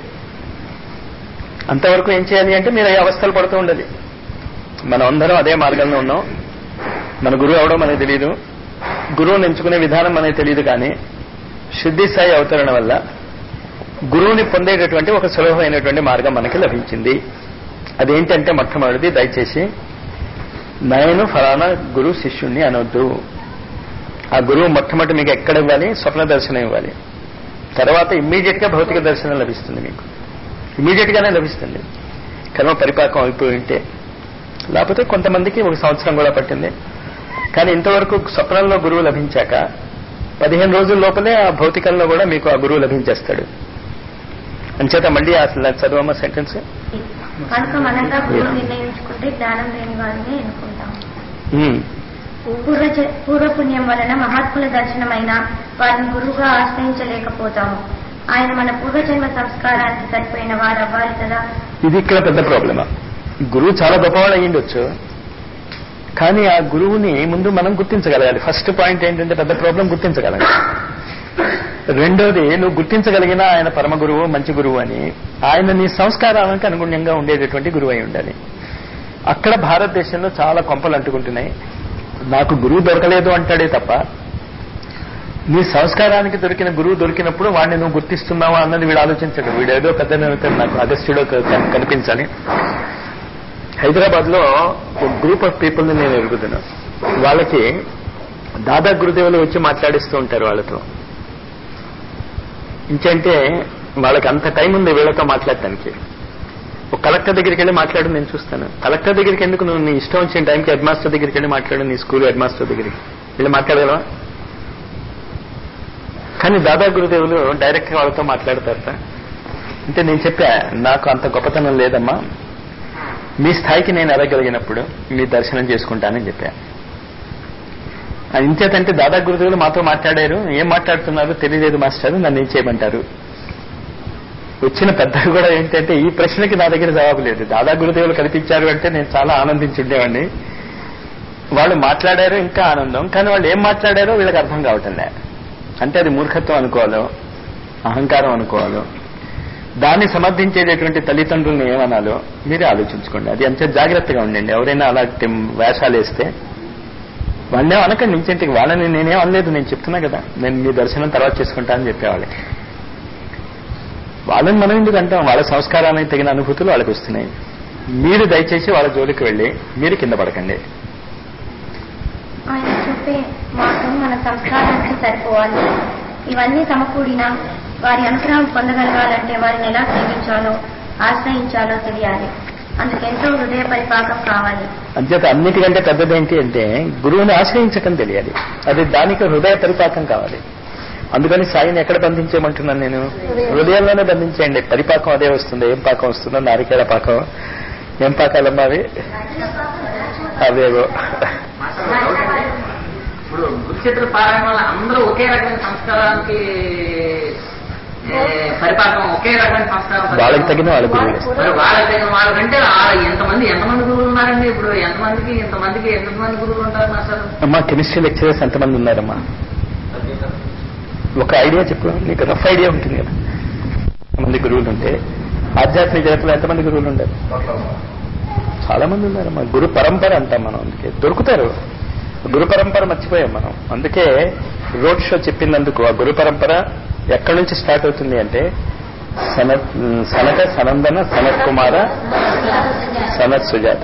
అంతవరకు ఏం చేయాలి అంటే మీరు ఏ అవస్థలు పడుతూ ఉండాలి. మనం అందరం అదే మార్గంలో ఉన్నాం. మన గురువు ఎవడో మనకు తెలియదు, గురువుని ఎంచుకునే విధానం మనకు తెలియదు. కానీ సిద్ధి సాయి అవతరణ వల్ల గురువుని పొందేటటువంటి ఒక సులభమైనటువంటి మార్గం మనకి లభించింది. అదేంటంటే మొట్టమొదటిది, దయచేసి నేను ఫలానా గురువు శిష్యుణ్ణి అనొద్దు. ఆ గురువు మొట్టమొదటి మీకు ఎక్కడ ఇవ్వాలి? స్వప్న దర్శనం ఇవ్వాలి. తర్వాత ఇమ్మీడియట్ గా భౌతిక దర్శనం లభిస్తుంది. మీకు ఇమ్మీడియట్ గానే లభిస్తుంది, కర్మ పరిపాకం అయిపోయి ఉంటే. లేకపోతే కొంతమందికి 1 సంవత్సరం కూడా పట్టింది. కానీ ఇంతవరకు స్వప్నంలో గురువు లభించాక 15 రోజుల లోపలే ఆ భౌతికంలో కూడా మీకు ఆ గురువు లభించేస్తాడు. అంచేత మళ్ళీ అసలు చదవమ్మ సెంటెన్స్. కనుక మనంగా గురువు నిర్ణయించుకుంటే జ్ఞానం లేని వారిని ఎన్నుకుంటాం. పూర్వపుణ్యం వలన మహాత్ముల దర్శనమైన వారిని గురువుగా ఆశ్రయించలేకపోతాము. ఆయన మన పూర్వజన్మ సంస్కారానికి సరిపోయిన వారు అవ్వాలి కదా. ఇది ఇక్కడ పెద్ద ప్రాబ్లమా. గురువు చాలా గొప్పవాళ్ళు అయ్యిండొచ్చు, కానీ ఆ గురువుని ముందు మనం గుర్తించగలగాలి. ఫస్ట్ పాయింట్ ఏంటంటే పెద్ద ప్రాబ్లం గుర్తించగలగాలి. రెండోది, నువ్వు గుర్తించగలిగిన ఆయన పరమ గురువు, మంచి గురువు అని, ఆయన నీ సంస్కారానికి అనుగుణ్యంగా ఉండేటటువంటి గురువు అయి ఉండాలి. అక్కడ భారతదేశంలో చాలా కొంపలు అంటుకుంటున్నాయి. నాకు గురువు దొరకలేదు అంటాడే తప్ప, నీ సంస్కారానికి దొరికిన గురువు దొరికినప్పుడు వాడిని నువ్వు గుర్తిస్తున్నావా అన్నది వీడు ఆలోచించడు. వీడేదో పెద్ద నాకు అగస్త్యుడో కనిపించాలి. హైదరాబాద్ లో ఒక గ్రూప్ ఆఫ్ పీపుల్ ని నేను ఎరుగుతున్నాను. వాళ్ళకి దాదా గురుదేవులు వచ్చి మాట్లాడిస్తూ ఉంటారు వాళ్ళతో. ఇంకంటే వాళ్ళకి అంత టైం ఉంది వీళ్ళతో మాట్లాడటానికి. ఒక కలెక్టర్ దగ్గరికి వెళ్ళి మాట్లాడు, నేను చూస్తాను. కలెక్టర్ దగ్గరికి ఎందుకు, నువ్వు నీ ఇష్టం వచ్చిన టైంకి హెడ్ మాస్టర్ దగ్గరికి వెళ్ళి మాట్లాడు, నీ స్కూల్ హెడ్ మాస్టర్ దగ్గరికి వెళ్ళి మాట్లాడగలవా? కానీ దాదా గురుదేవులు డైరెక్ట్ గా వాళ్ళతో మాట్లాడతారట. అంటే నేను చెప్పా, నాకు అంత గొప్పతనం లేదమ్మా, మీ స్థాయికి నేను ఎదగలిగినప్పుడు మీ దర్శనం చేసుకుంటానని చెప్పా. ఇంచేతంటే దాదా గురుదేవులు మాతో మాట్లాడారు, ఏం మాట్లాడుతున్నారో తెలియలేదు మాస్టర్, నన్ను ఏం చేయమంటారు. వచ్చిన పెద్దలు కూడా ఏంటంటే ఈ ప్రశ్నకి నా దగ్గర జవాబు లేదు. దాదా గురుదేవులు కనిపించారు అంటే నేను చాలా ఆనందించుండేవాడిని. వాళ్ళు మాట్లాడారు, ఇంకా ఆనందం. కానీ వాళ్ళు ఏం మాట్లాడారో వీళ్ళకి అర్థం కావటంలే. అంటే అది మూర్ఖత్వం అనుకోవాలో, అహంకారం అనుకోవాలో, దాన్ని సమర్థించేటటువంటి తల్లిదండ్రులను ఏమనాలో మీరే ఆలోచించుకోండి. అది అంతే జాగ్రత్తగా ఉండండి. ఎవరైనా అలాంటి వేషాలు వేస్తే వాళ్ళే అనకండి. ఇంకేంటి వాళ్ళని నేనేం అనలేదు, నేను చెప్తున్నా కదా, నేను మీ దర్శనం తర్వాత చేసుకుంటా అని చెప్పేవాళ్ళకి. వాళ్ళని మనం ఎందుకు అంటాం? వాళ్ళ సంస్కారానికి తగిన అనుభూతులు వాళ్ళకి వస్తున్నాయి. మీరు దయచేసి వాళ్ళ జోలికి వెళ్ళి మీరు కింద పడకండి. ఆయన చెప్పే మాత్రం మన సంస్కారానికి సరిపోవాలి. ఇవన్నీ సమకూడినా వారి అనుగ్రహం పొందగలగాలంటే వారిని ఎలా సేవించాలో, ఆశ్రయించాలో తెలియాలి. అందుకెంతో హృదయ పరిపాకం కావాలి. అంచేత అన్నిటికంటే పెద్దదేంటి అంటే గురువుని ఆశ్రయించటం తెలియాలి. అది దానికి హృదయ పరిపాకం కావాలి. అందుకని సాయిని ఎక్కడ బంధించేయమంటున్నాను నేను? హృదయంలోనే బంధించేయండి. పరిపాకం అదే వస్తుంది. ఏం పాకం వస్తుందో? నారికేళ పాకం. ఏం పాకాలమ్మా అవి? అవేవో. ఇప్పుడు గురుక్షేత్ర పారాయణ వల్ల అందరూ ఒకే రకమైన సంస్కారానికి పరిపాకం, ఒకే రకమైన సంస్కారం వాళ్ళకి తగిన వాళ్ళ గురువులు, వాళ్ళకి తగిన వాళ్ళకంటే ఎంతమంది గురువులు ఉన్నారండి? ఇప్పుడు ఎంతమంది గురువులు ఉంటారు మాస్టర్? అమ్మా కెమిస్ట్రీ లెక్చరర్స్ ఎంతమంది ఉన్నారమ్మా? ఒక ఐడియా చెప్పు, నీకు రఫ్ ఐడియా ఉంటుంది కదా. ఎంతమంది గురువులు ఉంటే ఆధ్యాత్మిక జగత్తులో ఎంతమంది గురువులు ఉండరు? చాలా మంది ఉన్నారమ్మా. గురు పరంపర అంటాం మనం. అందుకే దొరుకుతారు. గురు పరంపర మర్చిపోయాం మనం. అందుకే రోడ్ షో చెప్పినందుకు ఆ గురు పరంపర ఎక్కడి నుంచి స్టార్ట్ అవుతుంది అంటే సనక, సనందన, సనత్ కుమార, సనత్ సుజాత.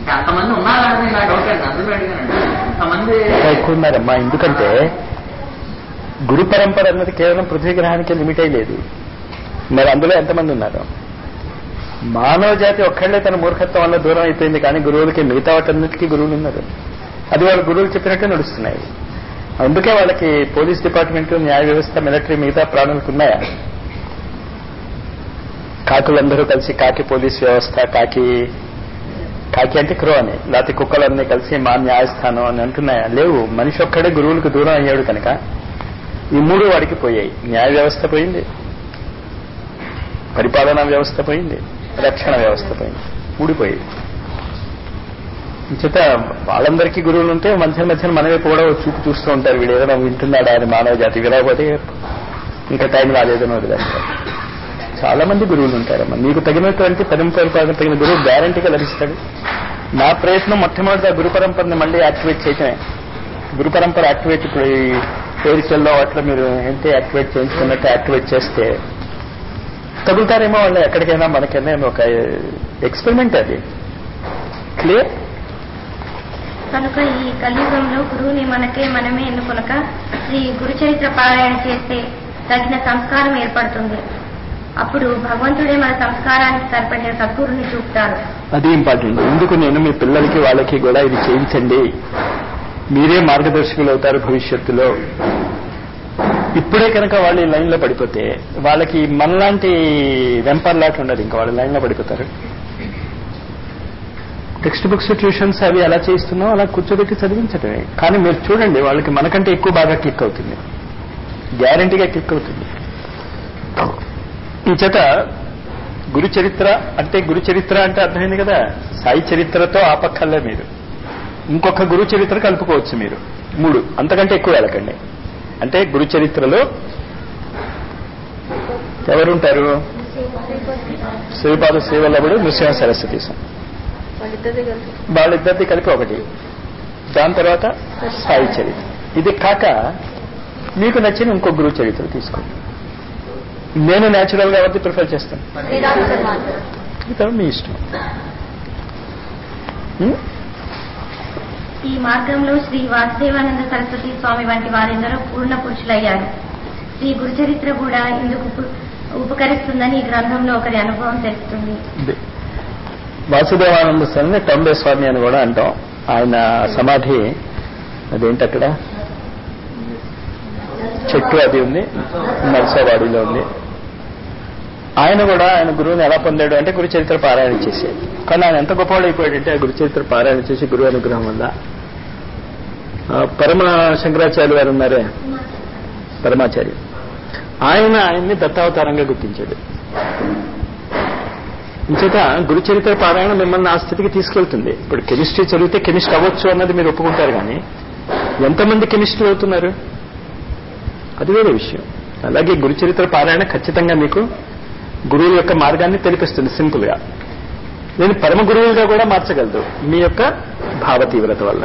ఎక్కువ ఉన్నారమ్మా. ఎందుకంటే గురు పరంపర అన్నది కేవలం పృథ్వీ గ్రహానికే లిమిట్ అయ్యలేదు. మరి అందులో ఎంతమంది ఉన్నారు? మానవ జాతి ఒక్కళ్లే తన మూర్ఖత్వం వల్ల దూరం అయిపోయింది, కానీ గురువులకి మిగతా వాటన్నిటికీ గురువులు ఉన్నారు. అది వాళ్ళ గురువులు చెప్పినట్టే నడుస్తున్నాయి. అందుకే వాళ్ళకి పోలీస్ డిపార్ట్మెంట్, న్యాయ వ్యవస్థ, మిలిటరీ, మిగతా ప్రాణులకు ఉన్నాయా? కాకులందరూ కలిసి కాకి పోలీస్ వ్యవస్థ, కాకి అంటే క్రో అని, లేకపోతే కుక్కలన్నీ కలిసి మా న్యాయస్థానం అని అంటున్నాయా? లేవు. మనిషి ఒక్కడే గురువులకు దూరం అయ్యాడు కనుక ఈ మూడు వాడికి పోయాయి. న్యాయ వ్యవస్థ పోయింది, పరిపాలనా వ్యవస్థ పోయింది, రక్షణ వ్యవస్థ పోయింది, ఊడిపోయాయి. చేత వాళ్ళందరికీ గురువులు ఉంటే మధ్య మనమే కూడా చూపు చూస్తూ ఉంటారు. వీడు ఏదైనా వింటున్నాడా అని మానవ జాతి. వినకపోతే ఇంకా టైం రాలేదని వదిలేస్తారు. చాలా మంది గురువులు ఉంటారమ్మా. మీకు తగినటువంటి పరంపరకు తగిన గురువు గ్యారంటీగా లభిస్తాడు. నా ప్రయత్నం మొట్టమొదటి గురు పరంపరని మళ్ళీ యాక్టివేట్ చేయటమే. గురు పరంపర యాక్టివేట్ ఇప్పుడు ఈ ఎయిర్సెల్లో అట్లా మీరు ఏంటి యాక్టివేట్ చేయించుకున్నట్టు యాక్టివేట్ చేస్తే తగులుతారేమో వాళ్ళు ఎక్కడికైనా మనకైనా. ఒక ఎక్స్పెరిమెంట్ అది. క్లియర్? కనుక ఈ కలియుగంలో గురువుని మనమే ఎన్నుకొనక శ్రీ గురుచరిత్ర పారాయణ చేస్తే తగిన సంస్కారం ఏర్పడుతుంది. అప్పుడు భగవంతుడే మన సంస్కారానికి సరిపడిన సద్గురుని చూపుతారు. అది ఇంపార్టెంట్. ఎందుకు నేను మీ పిల్లలకి వాళ్ళకి కూడా ఇది చేయించండి, మీరే మార్గదర్శకులు అవుతారు భవిష్యత్తులో. ఇప్పుడే కనుక వాళ్ళు ఈ లైన్లో పడిపోతే వాళ్ళకి మనలాంటి వెంపర్లాట ఉండదు, ఇంకా వాళ్ళు లైన్లో పడిపోతారు. టెక్స్ట్ బుక్స్ ట్యూషన్స్ అవి ఎలా చేయిస్తున్నాం అలా కూర్చోబెట్టి చదివించటమే. కానీ మీరు చూడండి వాళ్ళకి మనకంటే ఎక్కువ బాగా క్లిక్ అవుతుంది, గ్యారంటీగా క్లిక్ అవుతుంది. ఈ చేత గురు చరిత్ర అంటే అర్థమైంది కదా, సాయి చరిత్రతో ఆపక్కర్లే మీరు ఇంకొక గురు చరిత్ర కలుపుకోవచ్చు మీరు. 3 అంతకంటే ఎక్కువ వెళ్ళకండి. అంటే గురు చరిత్రలో ఎవరుంటారు? శ్రీపాద శ్రీవల్లభుడు, నృసింహ సరస్వతి వాళ్ళిద్దరిది కలిపి ఒకటి, దాని తర్వాత సాయి చరిత్ర. ఇది కాక మీకు నచ్చిన ఇంకో గురు చరిత్ర తీసుకోండి. నేను న్యాచురల్ గా ఎవరిది ప్రిఫర్ చేస్తాను, మీ ఇష్టం. ఈ మార్గంలో శ్రీ వాసుదేవానంద సరస్వతి స్వామి వంటి వారెందరో పూర్ణ పురుషులయ్యారు. శ్రీ గురుచరిత్ర కూడా ఇందుకు ఉపకరిస్తుందని ఈ గ్రంథంలో ఒకరి అనుభవం తెలుస్తుంది. వాసుదేవానంద స్వామిని టంబే స్వామి అని కూడా అంటాం. ఆయన సమాధి అదేంటి అక్కడ చెట్టు అది ఉంది, నర్సవాడిలో ఉంది. ఆయన కూడా ఆయన గురువుని ఎలా పొందాడు అంటే గురు చరిత్ర పారాయణ చేసి. కానీ ఆయన ఎంత గొప్పవాడు అయిపోయాడంటే ఆ గురు చరిత్ర పారాయణ చేసి గురువు అనుగ్రహం వల్ల పరమ శంకరాచార్య గారు ఉన్నారే, పరమాచార్య, ఆయన్ని దత్తావతారంగా గుర్తించాడు. ఇంచేత గురు చరిత్ర పారాయణ మిమ్మల్ని ఆ స్థితికి తీసుకెళ్తుంది. ఇప్పుడు కెమిస్ట్రీ చదివితే కెమిస్ట్ అవ్వచ్చు అన్నది మీరు ఒప్పుకుంటారు, కానీ ఎంతమంది కెమిస్ట్రీ అవుతున్నారు అది వేరే విషయం. అలాగే గురు చరిత్ర పారాయణ ఖచ్చితంగా మీకు గురువు యొక్క మార్గాన్ని తెలిపిస్తుంది సింపుల్ గా. నేను పరమ గురువులుగా కూడా మార్చగలదు మీ యొక్క భావ తీవ్రత వల్ల.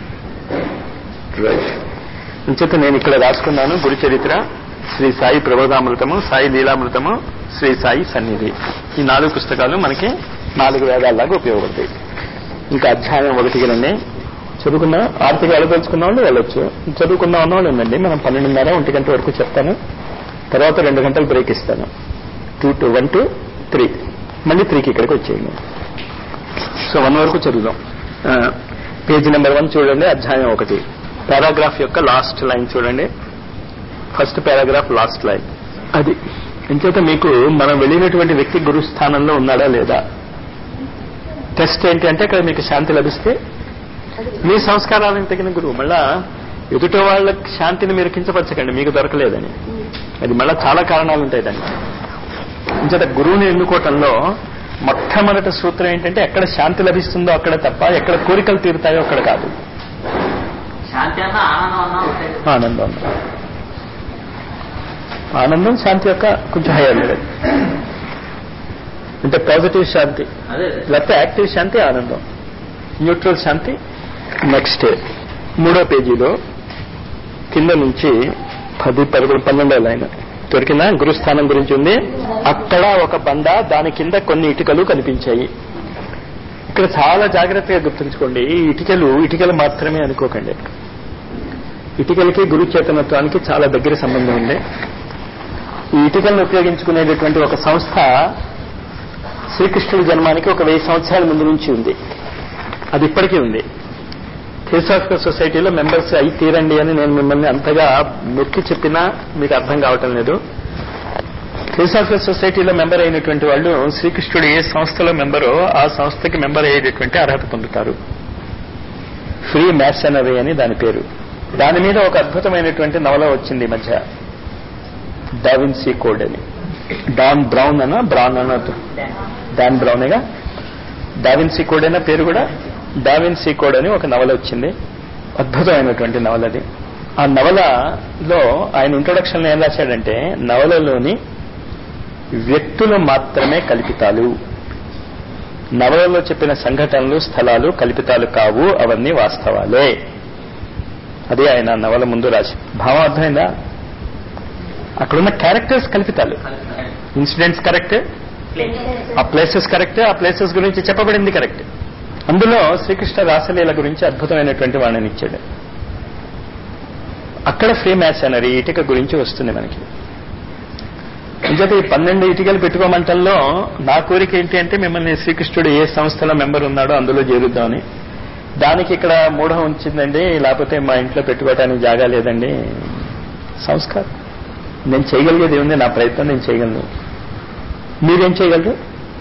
రైట్. ఇంచేత నేను ఇక్కడ రాసుకున్నాను గురు చరిత్ర, శ్రీ సాయి ప్రబోధామృతము, సాయి లీలామృతము, శ్రీ సాయి సన్నిధి. ఈ 4 పుస్తకాలు మనకి 4 వేదాల్లాగా ఉపయోగపడతాయి. ఇంకా అధ్యాయం 1కి రండి. చదువుకున్న ఆర్తిగా వెళ్ళదలుచుకున్న వాళ్ళు వెళ్ళొచ్చు, చదువుకున్న ఉన్నవాళ్ళు ఉందండి. మనం 12:30 1 గంట వరకు చెప్తాను, తర్వాత 2 గంటలు బ్రేక్ ఇస్తాను. 1 to 3, మళ్ళీ 3కి ఇక్కడికి వచ్చేయండి. సో 1 వరకు చదువుదాం. పేజీ నెంబర్ 1 చూడండి, అధ్యాయం 1, పారాగ్రాఫ్ యొక్క లాస్ట్ లైన్ చూడండి. ఫస్ట్ పారాగ్రాఫ్ లాస్ట్ లైన్ అది. ఇంకేత మీకు మనం వెళ్ళినటువంటి వ్యక్తి గురు స్థానంలో ఉన్నాడా లేదా టెస్ట్ ఏంటి అంటే, అక్కడ మీకు శాంతి లభిస్తే మీ సంస్కారాలకు తగిన గురువు. మళ్ళా ఎదుటి వాళ్ళకి శాంతిని మీరు కించపరచకండి మీకు దొరకలేదని, అది మళ్ళా చాలా కారణాలు ఉంటాయి దానికి. ఇంచేత గురువుని ఎన్నుకోవటంలో మొట్టమొదటి సూత్రం ఏంటంటే, ఎక్కడ శాంతి లభిస్తుందో అక్కడ తప్ప, ఎక్కడ కోరికలు తీరుతాయో అక్కడ కాదు. ఆనందం, ఆనందం శాంతి యొక్క కొంచెం హైయర్ లెవెల్. అంటే పాజిటివ్ శాంతి, లేకపోతే యాక్టివ్ శాంతి ఆనందం, న్యూట్రల్ శాంతి. నెక్స్ట్ 3వ పేజీలో కింద నుంచి 10, 11, 12వ లైన్ దొరికిన గురుస్థానం గురించి ఉంది. అక్కడ ఒక బండ, దాని కింద కొన్ని ఇటుకలు కనిపించాయి. ఇక్కడ చాలా జాగ్రత్తగా గుర్తుంచుకోండి, ఈ ఇటుకలు మాత్రమే అనుకోకండి. ఇటుకలకి గురు చేతనత్వానికి చాలా దగ్గర సంబంధం ఉంది. ఈ ఇటుకలను ఉపయోగించుకునేటటువంటి ఒక సంస్థ శ్రీకృష్ణుడి జన్మానికి ఒక 1000 సంవత్సరాల ముందు నుంచి ఉంది. అది ఇప్పటికీ ఉంది. థియోసాఫికల్ సొసైటీలో మెంబర్స్ అయి తీరండి అని నేను మిమ్మల్ని అంతగా నొక్కి చెప్పినా మీకు అర్థం కావటం లేదు. థియోసాఫికల్ సొసైటీలో మెంబర్ అయినటువంటి వాళ్ళు శ్రీకృష్ణుడు ఏ సంస్థలో మెంబరో ఆ సంస్థకి మెంబర్ అయ్యేటటువంటి అర్హత పొందుతారు. ఫ్రీ మ్యాసనరీ అని దాని పేరు. దాని మీద ఒక అద్భుతమైనటువంటి నవల వచ్చింది ఈ మధ్య, డావిన్సీ కోడ్ అని. డాన్ బ్రౌన్ అన్న డాన్ బ్రౌనేగా, డావిన్సీ కోడ్ అన్న పేరు కూడా. డావిన్సీ కోడ్ అని ఒక నవల వచ్చింది, అద్భుతమైనటువంటి నవల అది. ఆ నవలలో ఆయన ఇంట్రొడక్షన్ ఏం రాశాడంటే, నవలలోని వ్యక్తులు మాత్రమే కల్పితాలు, నవలలో చెప్పిన సంఘటనలు స్థలాలు కల్పితాలు కావు, అవన్నీ వాస్తవాలే. అది ఆయన నవల ముందు రాసి. భావం అర్థమైందా? అక్కడున్న క్యారెక్టర్స్ కల్పితాలు, ఇన్సిడెంట్స్ కరెక్ట్, ఆ ప్లేసెస్ కరెక్ట్, ఆ ప్లేసెస్ గురించి చెప్పబడింది కరెక్ట్. అందులో శ్రీకృష్ణ రాసలీల గురించి అద్భుతమైనటువంటి వాణిని ఇచ్చాడు. అక్కడ ఫ్రీ మ్యాసనరీ ఇటుక గురించి వస్తుంది మనకి. ఇంకైతే ఈ 12 ఇటుకలు పెట్టుకోమంటంలో నా కోరిక ఏంటి అంటే, మిమ్మల్ని శ్రీకృష్ణుడు ఏ సంస్థలో మెంబర్ ఉన్నాడో అందులో చేరుద్దామని. దానికి ఇక్కడ మూఢం ఉంచిందండి, లేకపోతే మా ఇంట్లో పెట్టుకోవటానికి జాగా లేదండి. సంస్కారం నేను చేయగలిగేది ఏముంది, నా ప్రయత్నం నేను చేయగలను. మీరేం చేయగలరు?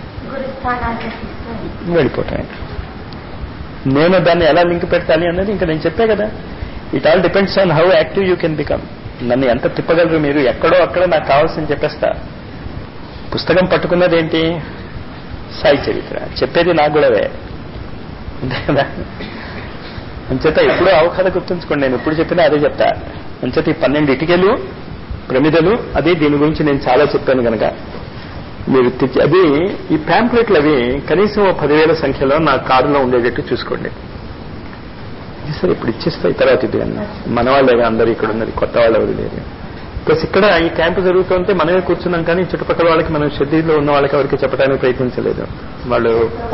వెళ్ళిపోతాయి. నేను దాన్ని ఎలా లింక్ పెట్టాలి అన్నది ఇంకా నేను చెప్పే కదా. It all depends on how active you can become. నన్ను ఎంత తిప్పగలరు మీరు, ఎక్కడో అక్కడ నాకు కావాల్సింది చెప్పేస్తా. పుస్తకం పట్టుకున్నది ఏంటి? సాయి చరిత్ర. చెప్పేది నాకు కూడావే, అంతే కదా. అంచేత ఎప్పుడూ అవకాశం గుర్తుంచుకోండి, నేను ఎప్పుడు చెప్పినా అదే చెప్తా. అంచేత ఈ 12 ఇటుకలు ప్రమిదలు, అది దీని గురించి నేను చాలా చెప్పాను కనుక మీరు అది ఈ ప్యాంప్లెట్లు అవి కనీసం 10,000 సంఖ్యలో నా కారులో ఉండేటట్టు చూసుకోండి. సరే ఇప్పుడు ఇచ్చేస్తాయి, తర్వాత ఇది అన్న మన వాళ్ళే అందరూ ఇక్కడ ఉన్నది, కొత్త వాళ్ళు ఎవరు లేరు. ప్లస్ ఇక్కడ ఈ క్యాంపు జరుగుతుంటే మనమే కూర్చున్నాం, కానీ చుట్టుపక్కల వాళ్ళకి మనం షెడ్యూల్లో ఉన్న వాళ్ళకి ఎవరికి చెప్పడానికి ప్రయత్నించలేదు. వాళ్ళు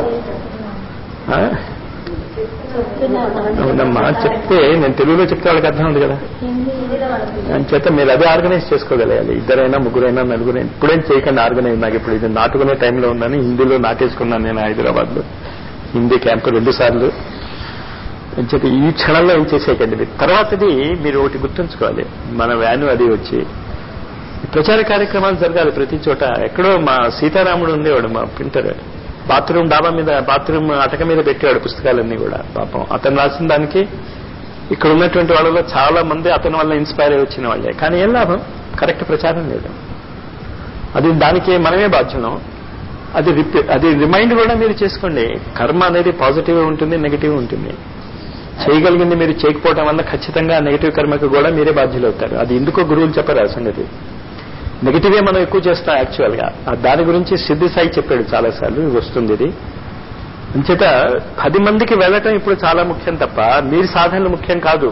అవునమ్మా చెప్తే, నేను తెలుగులో చెప్తే వాళ్ళకి అర్థం ఉంది కదా. అంచేత మీరు అదే ఆర్గనైజ్ చేసుకోగలగాలి. 2 ముగ్గురైనా నలుగురైనా. ఇప్పుడేం చేయకండి ఆర్గనైజ్. నాకు ఇప్పుడు ఇది నాటుకునే టైంలో ఉన్నాను. హిందీలో నాటేసుకున్నాను నేను హైదరాబాద్లో, హిందీ క్యాంపు 2 సార్లు. అంచేత ఈ క్షణంలో ఏం చేసేయకండి. తర్వాతది మీరు ఒకటి గుర్తుంచుకోవాలి, మన వ్యాను అది వచ్చి ప్రచార కార్యక్రమాలు జరగాలి ప్రతి చోట. ఎక్కడో మా సీతారాముడు ఉండేవాడు, మా ప్రింటర్, బాత్రూమ్ డాబా మీద, బాత్రూమ్ అటక మీద పెట్టేవాడు పుస్తకాలన్నీ కూడా. పాపం అతను రాసిన దానికి ఇక్కడ ఉన్నటువంటి వాళ్ళలో చాలా మంది అతని వల్ల ఇన్స్పైర్ అయి వచ్చిన వాళ్ళే. కానీ ఏం లాభం, కరెక్ట్ ప్రచారం లేదు. అది దానికి మనమే బాధ్యులం. అది రిమైండ్ కూడా మీరు చేసుకోండి. కర్మ అనేది పాజిటివ్ ఉంటుంది, నెగిటివ్ ఉంటుంది. చేయగలిగింది మీరు చేయకపోవడం వల్ల ఖచ్చితంగా నెగిటివ్ కర్మకు కూడా మీరే బాధ్యులు అవుతారు. అది ఎందుకో గురువులు చెప్పారు ఆ సంగతి. నెగిటివే మనం ఎక్కువ చేస్తాం యాక్చువల్గా. దాని గురించి సిద్ధి సాయి చెప్పాడు చాలాసార్లు, వస్తుంది ఇది. అంచేత 10 మందికి వెళ్ళటం ఇప్పుడు చాలా ముఖ్యం తప్ప మీరు సాధనలు ముఖ్యం కాదు.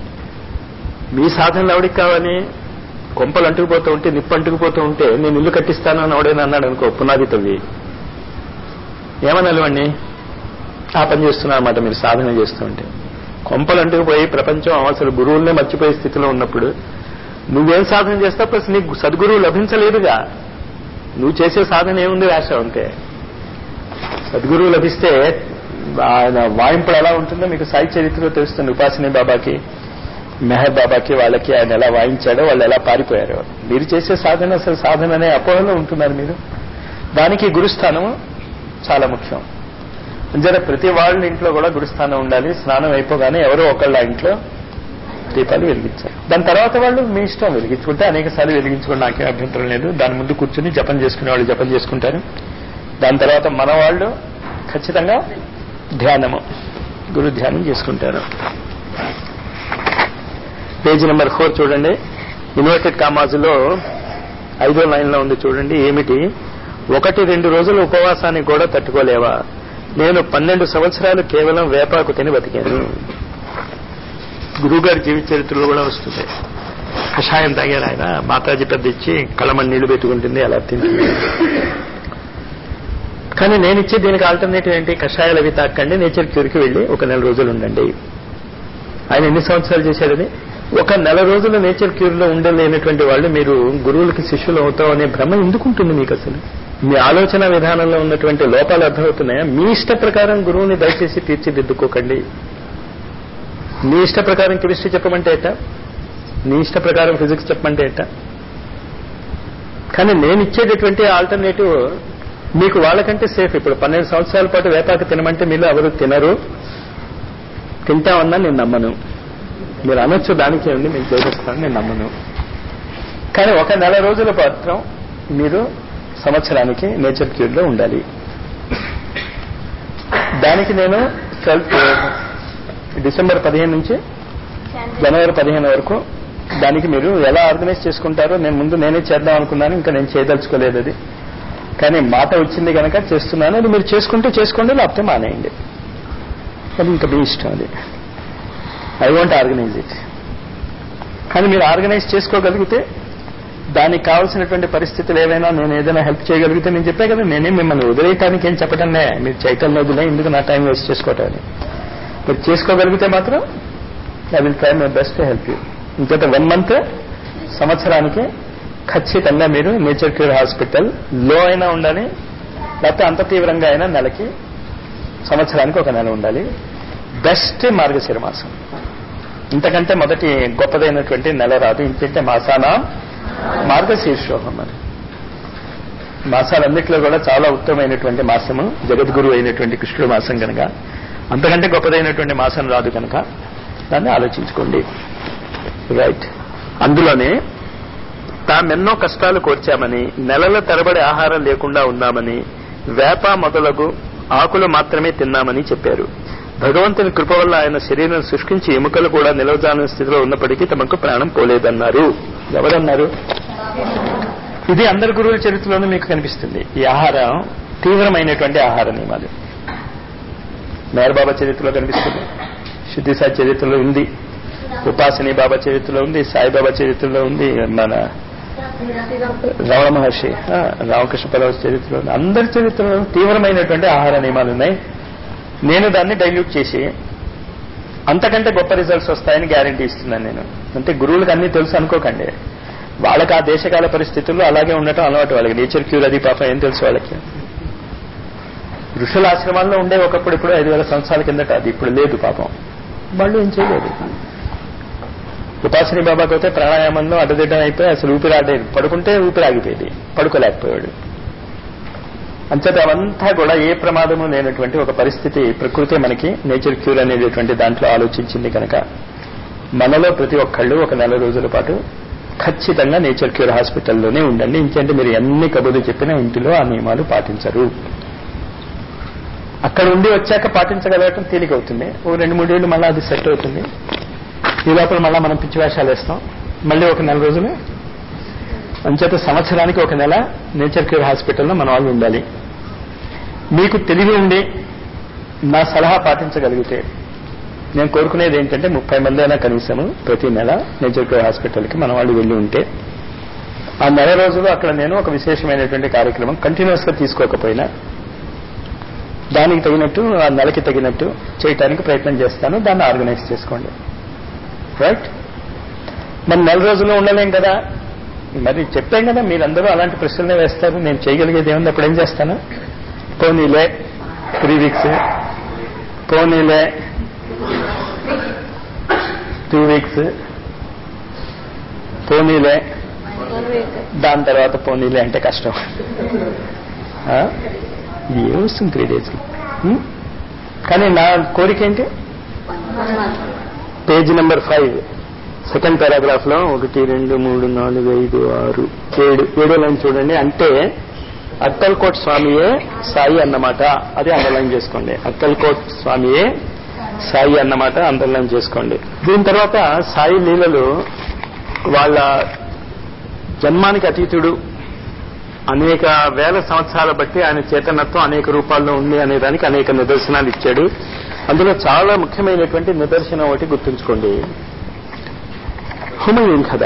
మీ సాధనలు ఎవరికి కావాలి? కొంపలు అంటుకుపోతూ ఉంటే, నిప్పు అంటుకుపోతూ ఉంటే నేను ఇల్లు కట్టిస్తాను అని ఎవడైనా అన్నాడు అనుకో, పునాది తవ్వి ఏమనాలి వాడిని? ఆ పని చేస్తున్నారన్నమాట మీరు సాధన చేస్తూ ఉంటే. కొంపలు అంటుకుపోయి ప్రపంచం అసలు గురువులనే మర్చిపోయే స్థితిలో ఉన్నప్పుడు నువ్వేం సాధన చేస్తావు? ప్లస్ నీకు సద్గురువు లభించలేదుగా. నువ్వు చేసే సాధన ఏముంది? రాశావు అంతే. సద్గురువు లభిస్తే ఆయన వాయింపుడు ఎలా ఉంటుందో మీకు సాయి చరిత్రలో తెలుస్తుంది. ఉపాసనీ బాబాకి, మెహర్ బాబాకి, వాళ్ళకి ఆయన ఎలా వాయించాడో, వాళ్ళు ఎలా పారిపోయారో. మీరు చేసే సాధన అసలు సాధన అనే అపోహలో ఉంటున్నారు మీరు. దానికి గురుస్థానం చాలా ముఖ్యం. అంచేత ప్రతి వాళ్ళ ఇంట్లో కూడా గురుస్థానం ఉండాలి. స్నానం అయిపోగానే ఎవరో ఒకళ్ళ ఇంట్లో దీపాలు వెలిగించాలి. దాని తర్వాత వాళ్ళు మీ ఇష్టం, వెలిగించుకుంటే అనేక సార్లు వెలిగించుకోండి, నాకేం అభ్యంతరం లేదు. దాని ముందు కూర్చుని జపం చేసుకునే వాళ్ళు జపం చేసుకుంటారు. దాని తర్వాత మన వాళ్ళు ఖచ్చితంగా ధ్యానము, గురు ధ్యానం చేసుకుంటారు. పేజీ నెంబర్ 4 చూడండి. ఇన్వర్టెడ్ కామాజులో 5వ లైన్లో ఉంది చూడండి. ఏమిటి? 1-2 రోజుల ఉపవాసానికి కూడా తట్టుకోలేవా? నేను 12 సంవత్సరాలు కేవలం వేపాకు తిని బతికాను. గురువుగారి జీవిత చరిత్రలో కూడా వస్తుంది. కషాయం తాగారు ఆయన, మాతాజీ పెద్ద ఇచ్చి కళ్ళమని నీళ్లు పెట్టుకుంటుంది, అలా తింటుంది. కానీ నేను ఇచ్చే దీనికి ఆల్టర్నేటివ్ ఏంటి? కషాయాలు అవి తాకండి, నేచర్ క్యూర్కి వెళ్ళి 1 నెల రోజులు ఉండండి. ఆయన ఎన్ని సంవత్సరాలు చేశాడని? 1 నెల రోజులు నేచర్ క్యూర్లో ఉండలేనటువంటి వాళ్ళు మీరు గురువులకి శిష్యులు అవుతాం అనే భ్రమ ఎందుకుంటుంది మీకు? అసలు మీ ఆలోచన విధానంలో ఉన్నటువంటి లోపాలు అర్థమవుతున్నాయా? మీ ఇష్ట ప్రకారం గురువుని దయచేసి తీర్చిదిద్దుకోకండి. నీ ఇష్ట ప్రకారం కెమిస్ట్రీ చెప్పమంటే ఎట్టా, నీ ఇష్ట ప్రకారం ఫిజిక్స్ చెప్పమంటే ఎట్టా? కానీ నేను ఇచ్చేటటువంటి ఆల్టర్నేటివ్ మీకు వాళ్ళకంటే సేఫ్. ఇప్పుడు 12 సంవత్సరాల పాటు వేపాకు తినమంటే మీరు ఎవరు తినరు. తింటామన్నా నేను నమ్మను. మీరు అనొచ్చు, దానికే ఉంది, మీకు చేసేస్తాను, నేను నమ్మను. కానీ 1 నెల రోజుల మాత్రం మీరు సంవత్సరానికి నేచర్ క్యూర్లో ఉండాలి. దానికి నేను డిసెంబర్ 15 నుంచి జనవరి 15 వరకు దానికి మీరు ఎలా ఆర్గనైజ్ చేసుకుంటారో నేనే చేద్దాం అనుకున్నాను. ఇంకా నేను చేయదలుచుకోలేదు అది. కానీ మాట వచ్చింది కనుక చేస్తున్నాను. అది మీరు చేసుకుంటే చేసుకోండి, లేకపోతే మానేయండి. అది ఇంకా మీ ఇష్టం. అది ఐ వాంట్ ఆర్గనైజ్ ఇట్. కానీ మీరు ఆర్గనైజ్ చేసుకోగలిగితే దానికి కావాల్సినటువంటి పరిస్థితులు ఏవైనా నేను ఏదైనా హెల్ప్ చేయగలిగితే, నేను చెప్పే కదా, నేనే మిమ్మల్ని వదిలేయటానికి ఏం చెప్పటంలే, మీరు చైతన్య వదిలే, ఎందుకు నా టైం వేస్ట్ చేసుకోవటాన్ని. మీరు చేసుకోగలిగితే మాత్రం I will try my best to help you. ఇంకొక 1 మంత్ సంవత్సరానికి ఖచ్చితంగా మీరు నేచర్ క్యూర్ హాస్పిటల్ లో అయినా ఉండాలి, లేకపోతే అంత తీవ్రంగా అయినా నెలకి, సంవత్సరానికి 1 నెల ఉండాలి. బెస్ట్ మార్గశిర మాసం. ఇంతకంటే మొదటి గొప్పదైనటువంటి నెల రాదు. ఇంకంటే మాసానా మార్గశీర్షోహం. మరి మాసాలన్నింటిలో కూడా చాలా ఉత్తమమైనటువంటి మాసము జగద్గురు అయినటువంటి కృష్ణుడు మాసం కనుక, అంతకంటే గొప్పదైనటువంటి మాసం రాదు కనుక దాన్ని ఆలోచించుకోండి. రైట్. అందులోనే తామెన్నో కష్టాలు కోర్చామని, నెలల తరబడి ఆహారం లేకుండా ఉన్నామని, వేప మొదలగు ఆకులు మాత్రమే తిన్నామని చెప్పారు. భగవంతుని కృప వల్ల ఆయన శరీరం శుష్కించి ఎముకలు కూడా నిలవజాలని స్థితిలో ఉన్నప్పటికీ తమకు ప్రాణం పోలేదన్నారు. ఎవరన్నారు? ఇది అందరి గురువుల చరిత్రలోనూ మీకు కనిపిస్తుంది. ఈ ఆహారం తీవ్రమైనటువంటి ఆహార నియమాలు మేర్ బాబా చరిత్రలో కనిపిస్తుంది, శుద్ధి సాయి చరిత్రలో ఉంది, ఉపాసనీ బాబా చరిత్రలో ఉంది, సాయిబాబా చరిత్రలో ఉంది, మన రమణ మహర్షి రామకృష్ణ పరమహంస చరిత్రలో ఉంది. అందరి చరిత్రలో తీవ్రమైనటువంటి ఆహార నియమాలు ఉన్నాయి. నేను దాన్ని డైల్యూట్ చేసి అంతకంటే గొప్ప రిజల్ట్స్ వస్తాయని గ్యారంటీ ఇస్తున్నాను నేను. అంటే గురువులకు అన్నీ తెలుసు అనుకోకండి. వాళ్ళకి ఆ దేశకాల పరిస్థితుల్లో అలాగే ఉండటం అలవాటు. వాళ్ళకి నేచర్ క్యూర్ అది పాపం ఏం తెలుసు వాళ్ళకి. ఋషుల ఆశ్రమాల్లో ఉండే ఒకప్పుడు ఇప్పుడు 5,000 సంవత్సరాల కిందట, అది ఇప్పుడు లేదు పాపం. వాళ్ళు ఏం చేయలేదు. ఉపాసనీ బాబాకి అయితే ప్రాణాయామంలో అడ్డదిడ్డం అయిపోయి అసలు ఊపిరి ఆడేది, పడుకుంటే ఊపిరి ఆగిపోయేది, పడుకోలేకపోయాడు. అంచేత అవంతా కూడా ఏ ప్రమాదము లేనటువంటి ఒక పరిస్థితి ప్రకృతి మనకి నేచర్ క్యూర్ అనేటటువంటి దాంట్లో ఆలోచించింది కనుక మనలో ప్రతి ఒక్కళ్ళు ఒక 4 రోజుల పాటు ఖచ్చితంగా నేచర్ క్యూర్ హాస్పిటల్లోనే ఉండండి. ఇంకంటే మీరు ఎన్ని కబుర్లు చెప్పినా ఇంటిలో ఆ నియమాలు పాటించరు. అక్కడ ఉండి వచ్చాక పాటించగలగటం తేలికవుతుంది. ఓ 2-3 ఏళ్ళు మళ్ళీ అది సెట్ అవుతుంది. ఈ లోపల మళ్ళీ మనం పిచ్చి వేషాలు వేస్తాం. మళ్ళీ ఒక 4 రోజులు అంచేత సంవత్సరానికి ఒక నెల నేచర్ క్యూర్ హాస్పిటల్లో మన వాళ్ళు ఉండాలి. మీకు తెలివి ఉండి నా సలహా పాటించగలిగితే నేను కోరుకునేది ఏంటంటే 30 మంది అయినా కనీసము ప్రతి నెల నేచర్ క్యూర్ హాస్పిటల్కి మన వాళ్ళు వెళ్ళి ఉంటే ఆ 4 రోజులు అక్కడ నేను ఒక విశేషమైనటువంటి కార్యక్రమం కంటిన్యూస్ గా తీసుకోకపోయినా దానికి తగినట్టు ఆ నెలకి తగినట్టు చేయటానికి ప్రయత్నం చేస్తాను. దాన్ని ఆర్గనైజ్ చేసుకోండి. రైట్. మరి 4 రోజుల్లో ఉండలేం కదా. మరి చెప్పాం కదా, మీరందరూ అలాంటి ప్రశ్నలే వేస్తారు. నేను చేయగలిగేది ఏముంది? అప్పుడు ఏం చేస్తాను? పోనీలే 3 వీక్స్, పోనీలే 2 వీక్స్, పోనీలే దాని తర్వాత పోనీలే అంటే కష్టం. ఏమొస్తుంది 3 డేస్? కానీ నా కోరిక ఏంటి? పేజ్ నెంబర్ 5 సెకండ్ పారాగ్రాఫ్ లో 1, 2, 3, 4, 5, 6, 7 లైన్ చూడండి. అంటే అక్కల్కోట్ స్వామియే సాయి అన్నమాట. అది అండర్లైన్ చేసుకోండి. అక్కల్కోట్ స్వామియే సాయి అన్నమాట అండర్లైన్ చేసుకోండి. దీని తర్వాత సాయి లీలలు వాళ్ళ జన్మానికి అతీతుడు, అనేక వేల సంవత్సరాల బట్టి ఆయన చేతనత్వం అనేక రూపాల్లో ఉంది అనే దానికి అనేక నిదర్శనాలు ఇచ్చాడు. అందులో చాలా ముఖ్యమైనటువంటి నిదర్శనం ఒకటి గుర్తుంచుకోండి. హుమయూన్ కథ.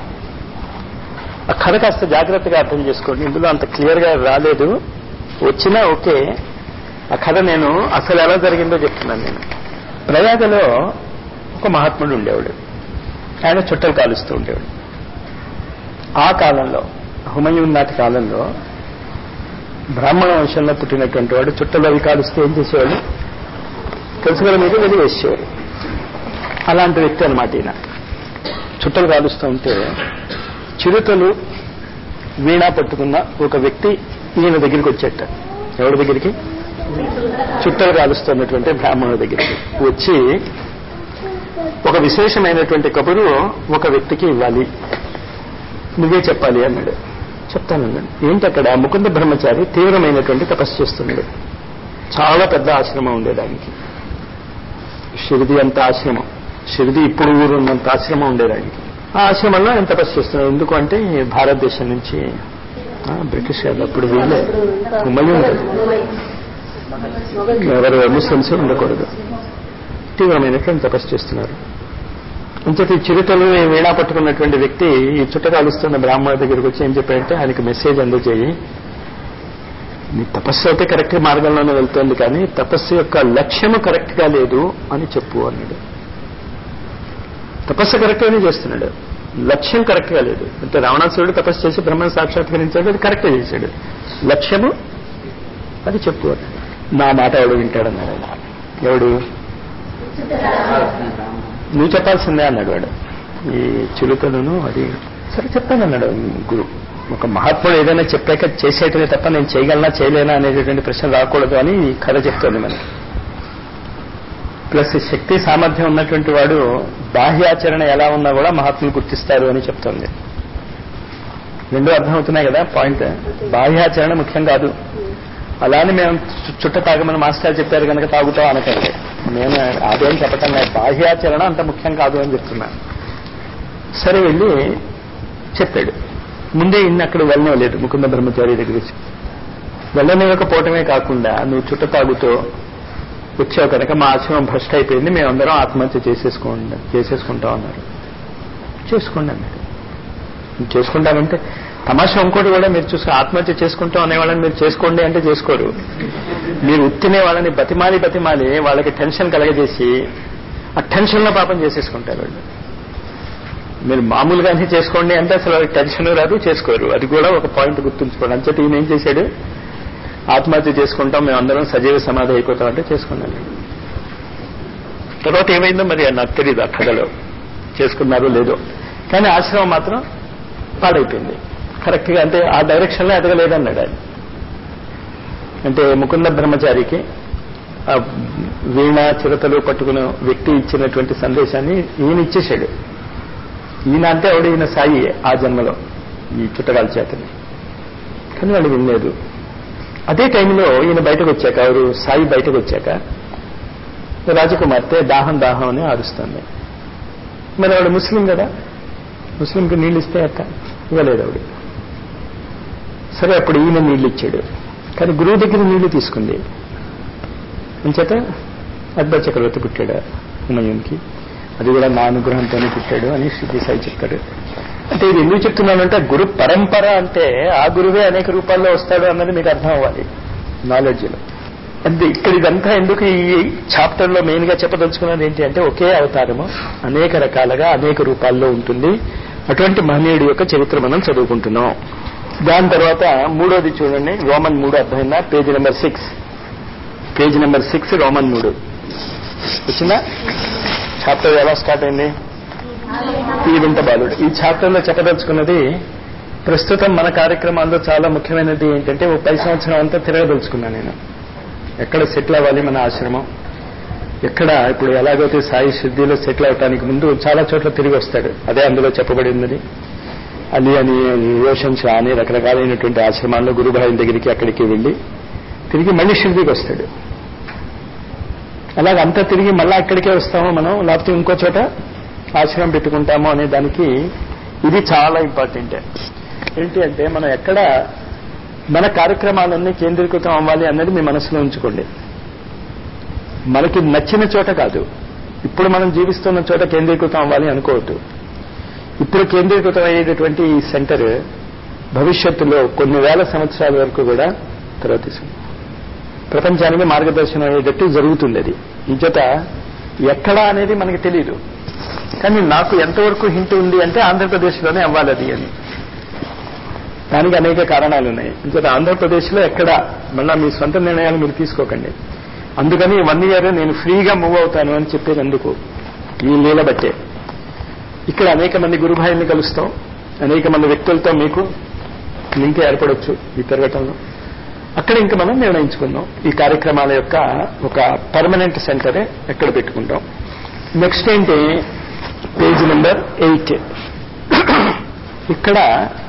ఆ కథ కాస్త జాగ్రత్తగా అర్థం చేసుకోండి. ఇందులో అంత క్లియర్ గా రాలేదు, వచ్చినా ఓకే. ఆ కథ నేను అసలు ఎలా జరిగిందో చెప్తున్నాను. నేను ప్రయాగలో ఒక మహాత్ముడు ఉండేవాడు. ఆయన చుట్టలు కాలుస్తూ ఉండేవాడు. ఆ కాలంలో హుమయూన్ నాటి కాలంలో బ్రాహ్మణ వంశంలో పుట్టినటువంటి వాడు చుట్టలు అవి కాలుస్తే ఏం చేసేవాడు తెలుసు కదా మీకు? వెలివేసేవాడు. అలాంటి వ్యక్తి అనమాట ఈయన. చుట్టలు కాలుస్తూ ఉంటే చిరుతలు వీణ పట్టుకున్న ఒక వ్యక్తి ఈయన దగ్గరికి వచ్చేట. ఎవరి దగ్గరికి? చుట్టలు కాలుస్తున్నటువంటి బ్రాహ్మణుల దగ్గరికి వచ్చి ఒక విశేషమైనటువంటి కబురు ఒక వ్యక్తికి ఇవ్వాలి, నువ్వే చెప్పాలి అన్నాడు. చెప్తానన్నాడు. ఏంటి? అక్కడ ముకుంద బ్రహ్మచారి తీవ్రమైనటువంటి తపస్సు చేస్తున్నాడు. చాలా పెద్ద ఆశ్రమం ఉండేదానికి. షిరిడి అంత ఆశ్రమం, షిరిడి ఇప్పుడు ఊరు ఉన్నంత ఆశ్రమం ఉండేదానికి. ఆ ఆశ్రమంలో ఆయన తపస్సు చేస్తున్నాడు. ఎందుకు అంటే భారతదేశం నుంచి బ్రిటిష్ వాళ్ళు అప్పుడు వీళ్ళే హుమయూన్ ఎవరు ముస్లింస్ ఉండకూడదు, తీవ్రమైనటువంటి తపస్సు చేస్తున్నారు. ఇంతటి చిరుతలు వీణా పట్టుకున్నటువంటి వ్యక్తి ఈ చుట్ట కాలుస్తున్న బ్రాహ్మణ దగ్గరికి వచ్చి ఏం చెప్పాడంటే ఆయనకి మెసేజ్ అందజేయి, నీ తపస్సు అయితే కరెక్ట్ మార్గంలోనే వెళ్తోంది కానీ తపస్సు యొక్క లక్ష్యము కరెక్ట్ గా లేదు అని చెప్పు అన్నాడు. తపస్సు కరెక్ట్ గానే చేస్తున్నాడు, లక్ష్యం కరెక్ట్ గా లేదు. అంటే రావణాసురుడు తపస్సు చేసి బ్రహ్మను సాక్షాత్కరించాడు, అది కరెక్ట్ చేశాడు. లక్ష్యము అది చెప్పు అని. నా మాట ఎవడు వింటాడన్నాడు ఆయన. ఎవడు? నువ్వు చెప్పాల్సిందే అన్నాడు వాడు. ఈ చిలుకలను అది సరే చెప్తానన్నాడు గురు. ఒక మహాత్ముడు ఏదైనా చెప్పాక చేసేటమే తప్ప నేను చేయగలనా చేయలేనా అనేటటువంటి ప్రశ్న రాకూడదు అని ఈ కథ చెప్తోంది మనకి. ప్లస్ శక్తి సామర్థ్యం ఉన్నటువంటి వాడు బాహ్యాచరణ ఎలా ఉన్నా కూడా మహాత్ములు గుర్తిస్తారు అని చెప్తోంది. రెండూ అర్థమవుతున్నాయి కదా పాయింట్. బాహ్యాచరణ ముఖ్యం కాదు. అలానే మేము చుట్ట తాగమని మాస్టర్ చెప్పారు కనుక తాగుతాం అనకండి. నేను అదేం చెప్పటం లేదు. బాహ్యాచరణ అంత ముఖ్యం కాదు అని చెప్తున్నాను. సరే వెళ్ళి చెప్పాడు. ముందే ఇన్ని అక్కడ వెళ్ళనివ్వలేదు ముకుంద బ్రహ్మచారి దగ్గర వచ్చి. వెళ్ళనివ్వకపోవటమే కాకుండా నువ్వు చుట్ట తాగుతూ వచ్చావు కనుక మా ఆశ్రమం భ్రష్ట అయిపోయింది, మేమందరం ఆత్మహత్య చేసేసుకుంటాం అన్నారు. చేసుకోండి అన్నాడు. చేసుకుంటామంటే తమాషా ఇంకోటి కూడా మీరు చూసుకుని ఆత్మహత్య చేసుకుంటాం అనేవాళ్ళని మీరు చేసుకోండి అంటే చేసుకోరు. మీరు ఉత్తినే వాళ్ళని బతిమాలి వాళ్ళకి టెన్షన్ కలగజేసి ఆ టెన్షన్లో పాపం చేసేసుకుంటారు వాళ్ళు. మీరు మామూలుగానే చేసుకోండి అంటే అసలు వాళ్ళకి టెన్షన్ రాదు, చేసుకోరు. అది కూడా ఒక పాయింట్ గుర్తుంచుకోండి. అంచేత ఈయన ఏం చేశాడు, ఆత్మహత్య చేసుకుంటాం మేమందరం సజీవ సమాధి అయిపోతాం అంటే చేసుకున్నాను. తర్వాత ఏమైందో మరి నాకు తెలియదు ఆ కథలో, చేసుకున్నారో లేదో. కానీ ఆశ్రమం మాత్రం పాడైపోయింది. కరెక్ట్గా అంటే ఆ డైరెక్షన్లో ఎదగలేదన్నాడు ఆయన. అంటే ముకుంద బ్రహ్మచారికి ఆ వీణ చిరతలు పట్టుకున్న వ్యక్తి ఇచ్చినటువంటి సందేశాన్ని ఈయన ఇచ్చేశాడు. ఈయన అంటే ఆవిడ ఈయన సాయి ఆ జన్మలో ఈ చుట్టగాల చేతని. కానీ వాళ్ళు వినలేదు. అదే టైంలో ఈయన బయటకు వచ్చాక, ఎవరు సాయి బయటకు వచ్చాక రాజకుమార్తె దాహం అని అరుస్తుంది. మరి ఆవిడ ముస్లిం కదా, ముస్లింకి నీళ్ళు ఇస్తే అక్క ఇవ్వలేదు ఆవిడ. సరే అప్పుడు ఈయన నీళ్ళు ఇచ్చాడు. కానీ గురువు దగ్గర నీళ్లు తీసుకుంది. అంచేత అక్బర్ చక్రవర్తి పుట్టాడు హుమయూన్కి. అది కూడా నా అనుగ్రహంతోనే పుట్టాడు అని శ్రీ సాయి చెప్తాడు. అంటే ఇది ఎందుకు చెప్తున్నానంటే గురు పరంపర అంటే ఆ గురువే అనేక రూపాల్లో వస్తాడు అన్నది మీకు అర్థం అవ్వాలి నాలెడ్జ్లో. అంటే ఇక్కడ ఇదంతా ఎందుకు ఈ చాప్టర్లో మెయిన్ గా చెప్పదలుచుకున్నది ఏంటి అంటే ఒకే అవతారము అనేక రకాలుగా అనేక రూపాల్లో ఉంటుంది. అటువంటి మహనీయుడి యొక్క చరిత్ర మనం చదువుకుంటున్నాం. దాని తర్వాత మూడోది చూడండి, రోమన్ 3 అర్థమైందా? పేజీ నెంబర్ 6 రోమన్ 3 వచ్చిందా? చాప్టర్ ఎలా స్టార్ట్ అయింది? ఈ వింత బాలుడు. ఈ చాప్టర్లో చెప్పదలుచుకున్నది ప్రస్తుతం మన కార్యక్రమాల్లో చాలా ముఖ్యమైనది ఏంటంటే 10 సంవత్సరం అంతా తిరగదలుచుకున్నాను నేను. ఎక్కడ సెటిల్ అవ్వాలి మన ఆశ్రమం, ఎక్కడ ఇప్పుడు ఎలాగైతే సాయి శుద్ధిలో సెటిల్ అవటానికి ముందు చాలా చోట్ల తిరిగి వస్తాడు. అదే అందులో చెప్పబడి ఉన్నది. అలీ అని, రోషన్ షా అని రకరకాలైనటువంటి ఆశ్రమాల్లో గురుభాయిల దగ్గరికి అక్కడికి వెళ్ళి తిరిగి మళ్ళీ షిర్డీకి వస్తాడు. అలాగ అంతా తిరిగి మళ్ళీ అక్కడికే వస్తామో మనం, లేకపోతే ఇంకో చోట ఆశ్రమం పెట్టుకుంటాము అనే దానికి ఇది చాలా ఇంపార్టెంట్. ఏంటి అంటే మనం ఎక్కడ మన కార్యక్రమాలన్నీ కేంద్రీకృతం అవ్వాలి అన్నది మీ మనసులో ఉంచుకోండి. మనకి నచ్చిన చోట కాదు, ఇప్పుడు మనం జీవిస్తున్న చోట కేంద్రీకృతం అవ్వాలి అనుకోవద్దు. ఇప్పుడు కేంద్రీకృతం అయ్యేటటువంటి ఈ సెంటర్ భవిష్యత్తులో కొన్ని వేల సంవత్సరాల వరకు కూడా తర్వాత ప్రపంచానికి మార్గదర్శనం అయ్యేటట్టు జరుగుతుంది. అది ఇంచేత ఎక్కడ అనేది మనకి తెలియదు. కానీ నాకు ఎంతవరకు హింట్ ఉంది అంటే ఆంధ్రప్రదేశ్లోనే అవ్వాలి అది అని. దానికి అనేక కారణాలు ఉన్నాయి. ఇంచేత ఆంధ్రప్రదేశ్లో ఎక్కడ మళ్ళా మీ సొంత నిర్ణయాలు మీరు తీసుకోకండి. అందుకని 1 year నేను ఫ్రీగా మూవ్ అవుతాను అని చెప్పేందుకు ఈ లీల బట్టే. ఇక్కడ అనేక మంది గురుభాయిల్ని కలుస్తాం, అనేక మంది వ్యక్తులతో మీకు లింక్ ఏర్పడవచ్చు ఈ తిరగటంలో. అక్కడ ఇంకా మనం నిర్ణయించుకుందాం ఈ కార్యక్రమాల యొక్క ఒక పర్మనెంట్ సెంటరే ఎక్కడ పెట్టుకుంటాం. నెక్స్ట్ ఏంటి, పేజ్ నెంబర్ 8. ఇక్కడ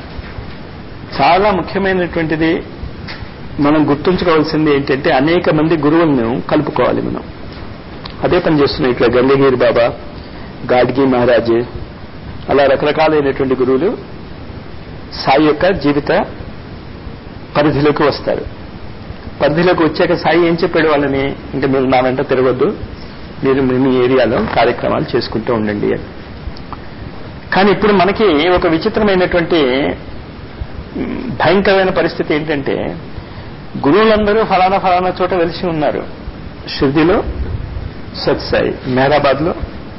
చాలా ముఖ్యమైనటువంటిది మనం గుర్తుంచుకోవాల్సింది ఏంటంటే అనేక మంది గురువులను కలుపుకోవాలి మనం. అదే పని చేస్తున్నాం ఇట్లా గంగగిరి బాబా, గాడ్గి మహారాజ్, అలా రకరకాలైనటువంటి గురువులు సాయి యొక్క జీవిత పరిధిలోకి వస్తారు. పరిధిలోకి వచ్చాక సాయి ఏం చెప్పాడు వాళ్ళని, ఇంకా మీరు నా వెంట తిరగొద్దు, మీరు మీ ఏరియాలో కార్యక్రమాలు చేసుకుంటూ ఉండండి అని. కానీ ఇప్పుడు మనకి ఒక విచిత్రమైనటువంటి భయంకరమైన పరిస్థితి ఏంటంటే గురువులందరూ ఫలానా చోట వెలిసి ఉన్నారు. షిర్డీలో సత్సాయి, మెహరాబాద్లో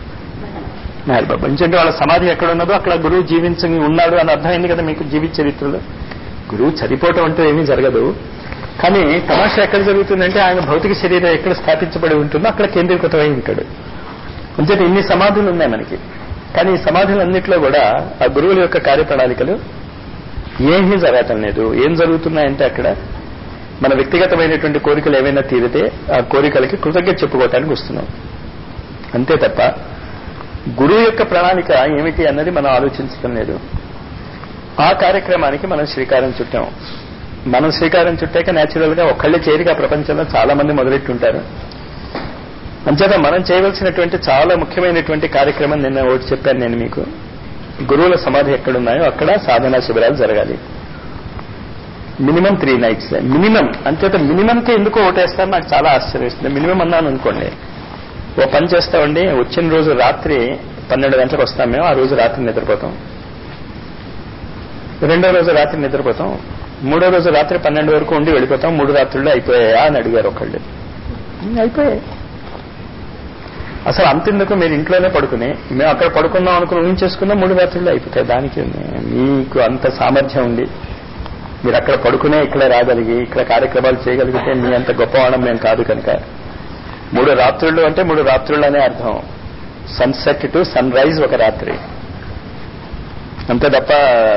మెహర్ బాబా. ఎందుకంటే వాళ్ళ సమాధి ఎక్కడ ఉన్నదో అక్కడ గురువు జీవించి ఉన్నాడు అని అర్థమైంది కదా మీకు జీవిత చరిత్రలో. గురువు చనిపోవటం అంటే ఏమీ జరగదు. కానీ తమాషా ఎక్కడ జరుగుతుందంటే ఆయన భౌతిక శరీరం ఎక్కడ స్థాపించబడి ఉంటుందో అక్కడ కేంద్రీకృతమై ఉంటాడు. అంచేత ఇన్ని సమాధులు ఉన్నాయి మనకి. కానీ ఈ సమాధులన్నింటిలో కూడా ఆ గురువుల యొక్క కార్యప్రణాళికలు ఏమీ జరగటం లేదు. ఏం జరుగుతున్నాయంటే అక్కడ మన వ్యక్తిగతమైనటువంటి కోరికలు ఏవైనా తీరితే ఆ కోరికలకి కృతజ్ఞత చెప్పుకోవటానికి వస్తున్నాం అంతే తప్ప గురువు యొక్క ప్రణాళిక ఏమిటి అన్నది మనం ఆలోచించడం లేదు. ఆ కార్యక్రమానికి మనం శ్రీకారం చుట్టాం. మనం శ్రీకారం చుట్టాక న్యాచురల్ గా ఒక్కళ్ళే చేరిక ప్రపంచంలో చాలా మంది మొదలెట్టుంటారు. అంచేత మనం చేయవలసినటువంటి చాలా ముఖ్యమైనటువంటి కార్యక్రమం నిన్న ఒకటి చెప్పాను నేను మీకు. గురువుల సమాధి ఎక్కడున్నాయో అక్కడ సాధనా శిబిరాలు జరగాలి. Minimum 3 nights. మినిమం అంచేత మినిమంకి ఎందుకో ఓటేస్తారు నాకు చాలా ఆశ్చర్యస్తుంది. మినిమం అన్నాను అనుకోండి, ఓ పని చేస్తామండి, వచ్చిన రోజు రాత్రి 12 గంటలకు వస్తాం మేము, ఆ రోజు రాత్రి నిద్రపోతాం, రెండో రోజు రాత్రి నిద్రపోతాం, మూడో రోజు రాత్రి 12 వరకు ఉండి వెళ్ళిపోతాం, 3 రాత్రుల్లో అయిపోయాయా అని అడిగారు ఒకళ్ళు. అయిపోయాయి. అసలు అంతెందుకు, మీరు ఇంట్లోనే పడుకుని మేము అక్కడ పడుకుందాం అనుకుని ఊహించేసుకున్నాం, 3 రాత్రుల్లో అయిపోతాయి. దానికి మీకు అంత సామర్థ్యం ఉంది, మీరు అక్కడ పడుకునే ఇక్కడ రాగలిగి ఇక్కడ కార్యక్రమాలు చేయగలిగితే మీ అంత గొప్పవాణం మేము కాదు కనుక 3 రాత్రుళ్ళు అంటే 3 రాత్రుళ్ళు అనే అర్థం. సన్సెట్ టు సన్ రైజ్ ఒక రాత్రి అంతే తప్ప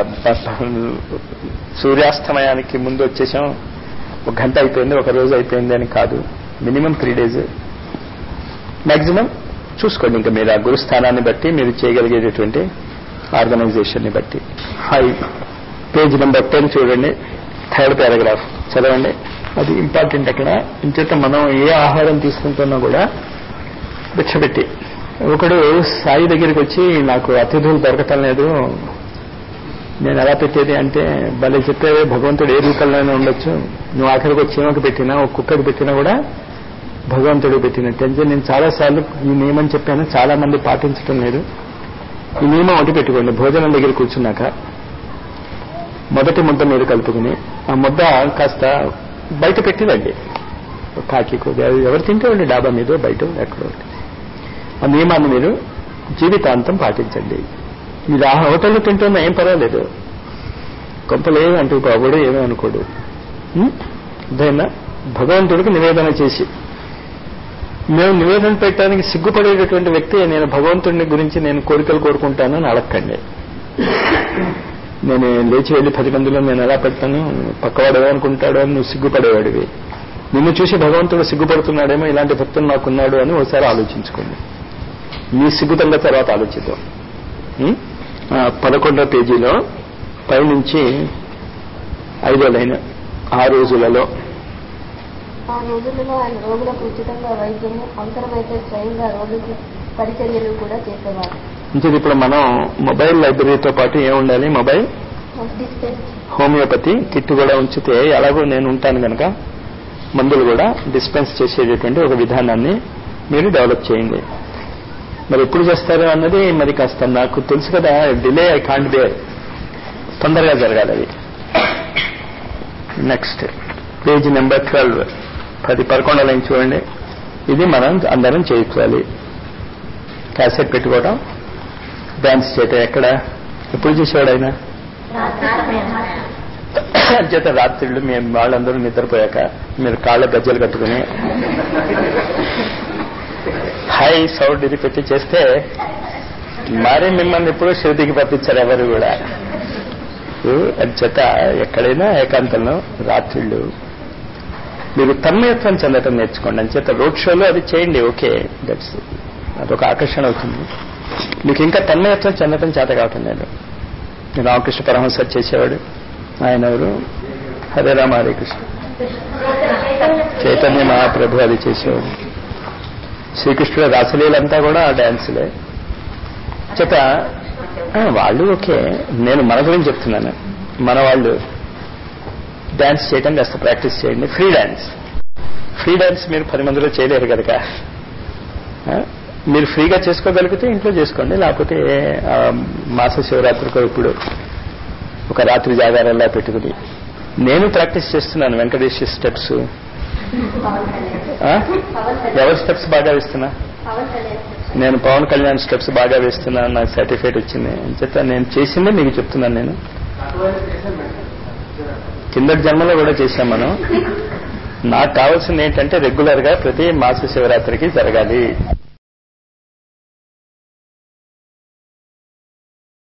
సూర్యాస్తమయానికి ముందు వచ్చేసాం, 1 గంట అయిపోయింది, 1 రోజు అయిపోయింది అని కాదు. మినిమం 3 days మ్యాక్సిమం చూసుకోండి. ఇంకా మీరు ఆ గురుస్థానాన్ని బట్టి మీరు చేయగలిగేటటువంటి ఆర్గనైజేషన్ని బట్టి. పేజ్ నెంబర్ 10 చూడండి, 3rd paragraph చదవండి. అది ఇంపార్టెంట్. అక్కడ ఇంచేత మనం ఏ ఆహారం తీసుకుంటున్నా కూడా భిక్షపెట్టి ఒకడు సాయి దగ్గరికి వచ్చి నాకు అతిథులు దొరకటం లేదు, నేను ఎలా పెట్టేది అంటే, భలే చెప్పేవే, భగవంతుడు ఏ రూపంలోనే ఉండొచ్చు, నువ్వు ఆఖరికి ఒక చీమకు పెట్టినా ఒక కుక్కకు పెట్టినా కూడా భగవంతుడు పెట్టినట్టు. అంటే నేను చాలాసార్లు ఈ నియమం చెప్పాను, చాలా మంది పాటించడం లేదు. ఈ నియమం ఒకటి పెట్టుకోండి, భోజనం దగ్గర కూర్చున్నాక మొదటి ముద్ద మీరు కలుపుకుని ఆ ముద్ద కాస్త బయట పెట్టిరండి, కాకి ఎవరు తింటే డాబా మీద బయట ఎక్కడో. ఆ నియమాన్ని మీరు జీవితాంతం పాటించండి. మీరు ఆ హోటల్లో తింటున్నా ఏం పర్వాలేదు, కొంపలేదు అంటూ బాబుడు ఏమీ అనుకోడు. అదైనా భగవంతుడికి నివేదన చేసి, మేము నివేదన పెట్టడానికి సిగ్గుపడేటటువంటి వ్యక్తి నేను భగవంతుడిని గురించి నేను కోరికలు కోరుకుంటాను అని అడగండి. నేను లేచి వెళ్ళి 10 మందిలో నేను ఎలా పెడతాను, పక్కవాడు ఏమనుకుంటాడో అని నువ్వు సిగ్గుపడేవాడివి. నిన్ను చూసి భగవంతుడు సిగ్గుపడుతున్నాడేమో, ఇలాంటి భక్తులు నాకున్నాడు అని ఒకసారి ఆలోచించుకోండి. మీ సిగ్గుతంగా తర్వాత ఆలోచిద్దాం. 11వ పేజీలో పైనుంచి 5వ లైన్. ఆ రోజులలో ఆయన రోగులకు ఉచితంగా వైద్యము, అవసరమైతే స్వయంగా రోగులకు పరిచర్యలు కూడా చేసేవారు. అంటే ఇప్పుడు మనం మొబైల్ లైబ్రరీతో పాటు ఏముండాలి, మొబైల్ హోమియోపతి కిట్ కూడా ఉంచితే, ఎలాగో నేను ఉంటాను కనుక మందులు కూడా డిస్పెన్స్ చేసేటటువంటి ఒక విధానాన్ని మీరు డెవలప్ చేయండి. మరి ఎప్పుడు చేస్తారు అన్నది మరి కాస్త నాకు తెలుసు కదా, డిలే ఐ కాంట్ బేర్, తొందరగా జరగాలి అది. నెక్స్ట్ పేజ్ నెంబర్ 12, 11వ లైన్ చూడండి. ఇది మనం అందరం చేయించాలి. క్యాసెట్ పెట్టుకోవడం, డాన్స్ చేయటం. ఎక్కడ ఎప్పుడు చేసేవాడు ఆయన? చేత రాత్రిళ్ళు మేము వాళ్ళందరూ నిద్రపోయాక మీరు కాళ్ళ గజ్జలు కట్టుకుని హై సౌండ్ ఇది పెట్టి చేస్తే మరి మిమ్మల్ని ఎప్పుడూ శృతికి పంపించారు ఎవరు కూడా. చేత ఎక్కడైనా ఏకాంతంలో రాత్రిళ్ళు మీరు తన్మయత్వం చెందటం నేర్చుకోండి. అంచేత రోడ్ షోలో అది చేయండి, ఓకే, దట్స్ అదొక ఆకర్షణ అవుతుంది. మీకు ఇంకా తన్మయత్వం చెందటం చేత కావటం లేదు. రామకృష్ణ పరమహంస చేసేవాడు, ఆయన ఎవరు, హరే రామ హరే కృష్ణ, చైతన్య మహాప్రభు అది చేసేవాడు. శ్రీకృష్ణుడు రాసలీలంతా కూడా డాన్సులే. చేత వాళ్ళు ఓకే, నేను మన గురించి చెప్తున్నాను. మన వాళ్ళు డాన్స్ చేయడం కాస్త ప్రాక్టీస్ చేయండి. ఫ్రీ డాన్స్ మీరు 10 మందిలో చేయలేరు కనుక మీరు ఫ్రీగా చేసుకోగలిగితే ఇంట్లో చేసుకోండి. లేకపోతే మాస శివరాత్రికో ఇప్పుడు ఒక రాత్రి జాగారాల్లా పెట్టుకుని నేను ప్రాక్టీస్ చేస్తున్నాను. వెంకటేష్ స్టెప్స్, ఎవరి స్టెప్స్ బాగా వేస్తున్నా? నేను పవన్ కళ్యాణ్ స్టెప్స్ బాగా వేస్తున్నాను, నాకు సర్టిఫికేట్ వచ్చింది అని చెప్తా. నేను చేసిందే మీకు చెప్తున్నాను. నేను కిందటి జన్మలో కూడా చేశాం మనం. నాకు కావాల్సింది ఏంటంటే రెగ్యులర్ గా ప్రతి మాస శివరాత్రికి జరగాలి.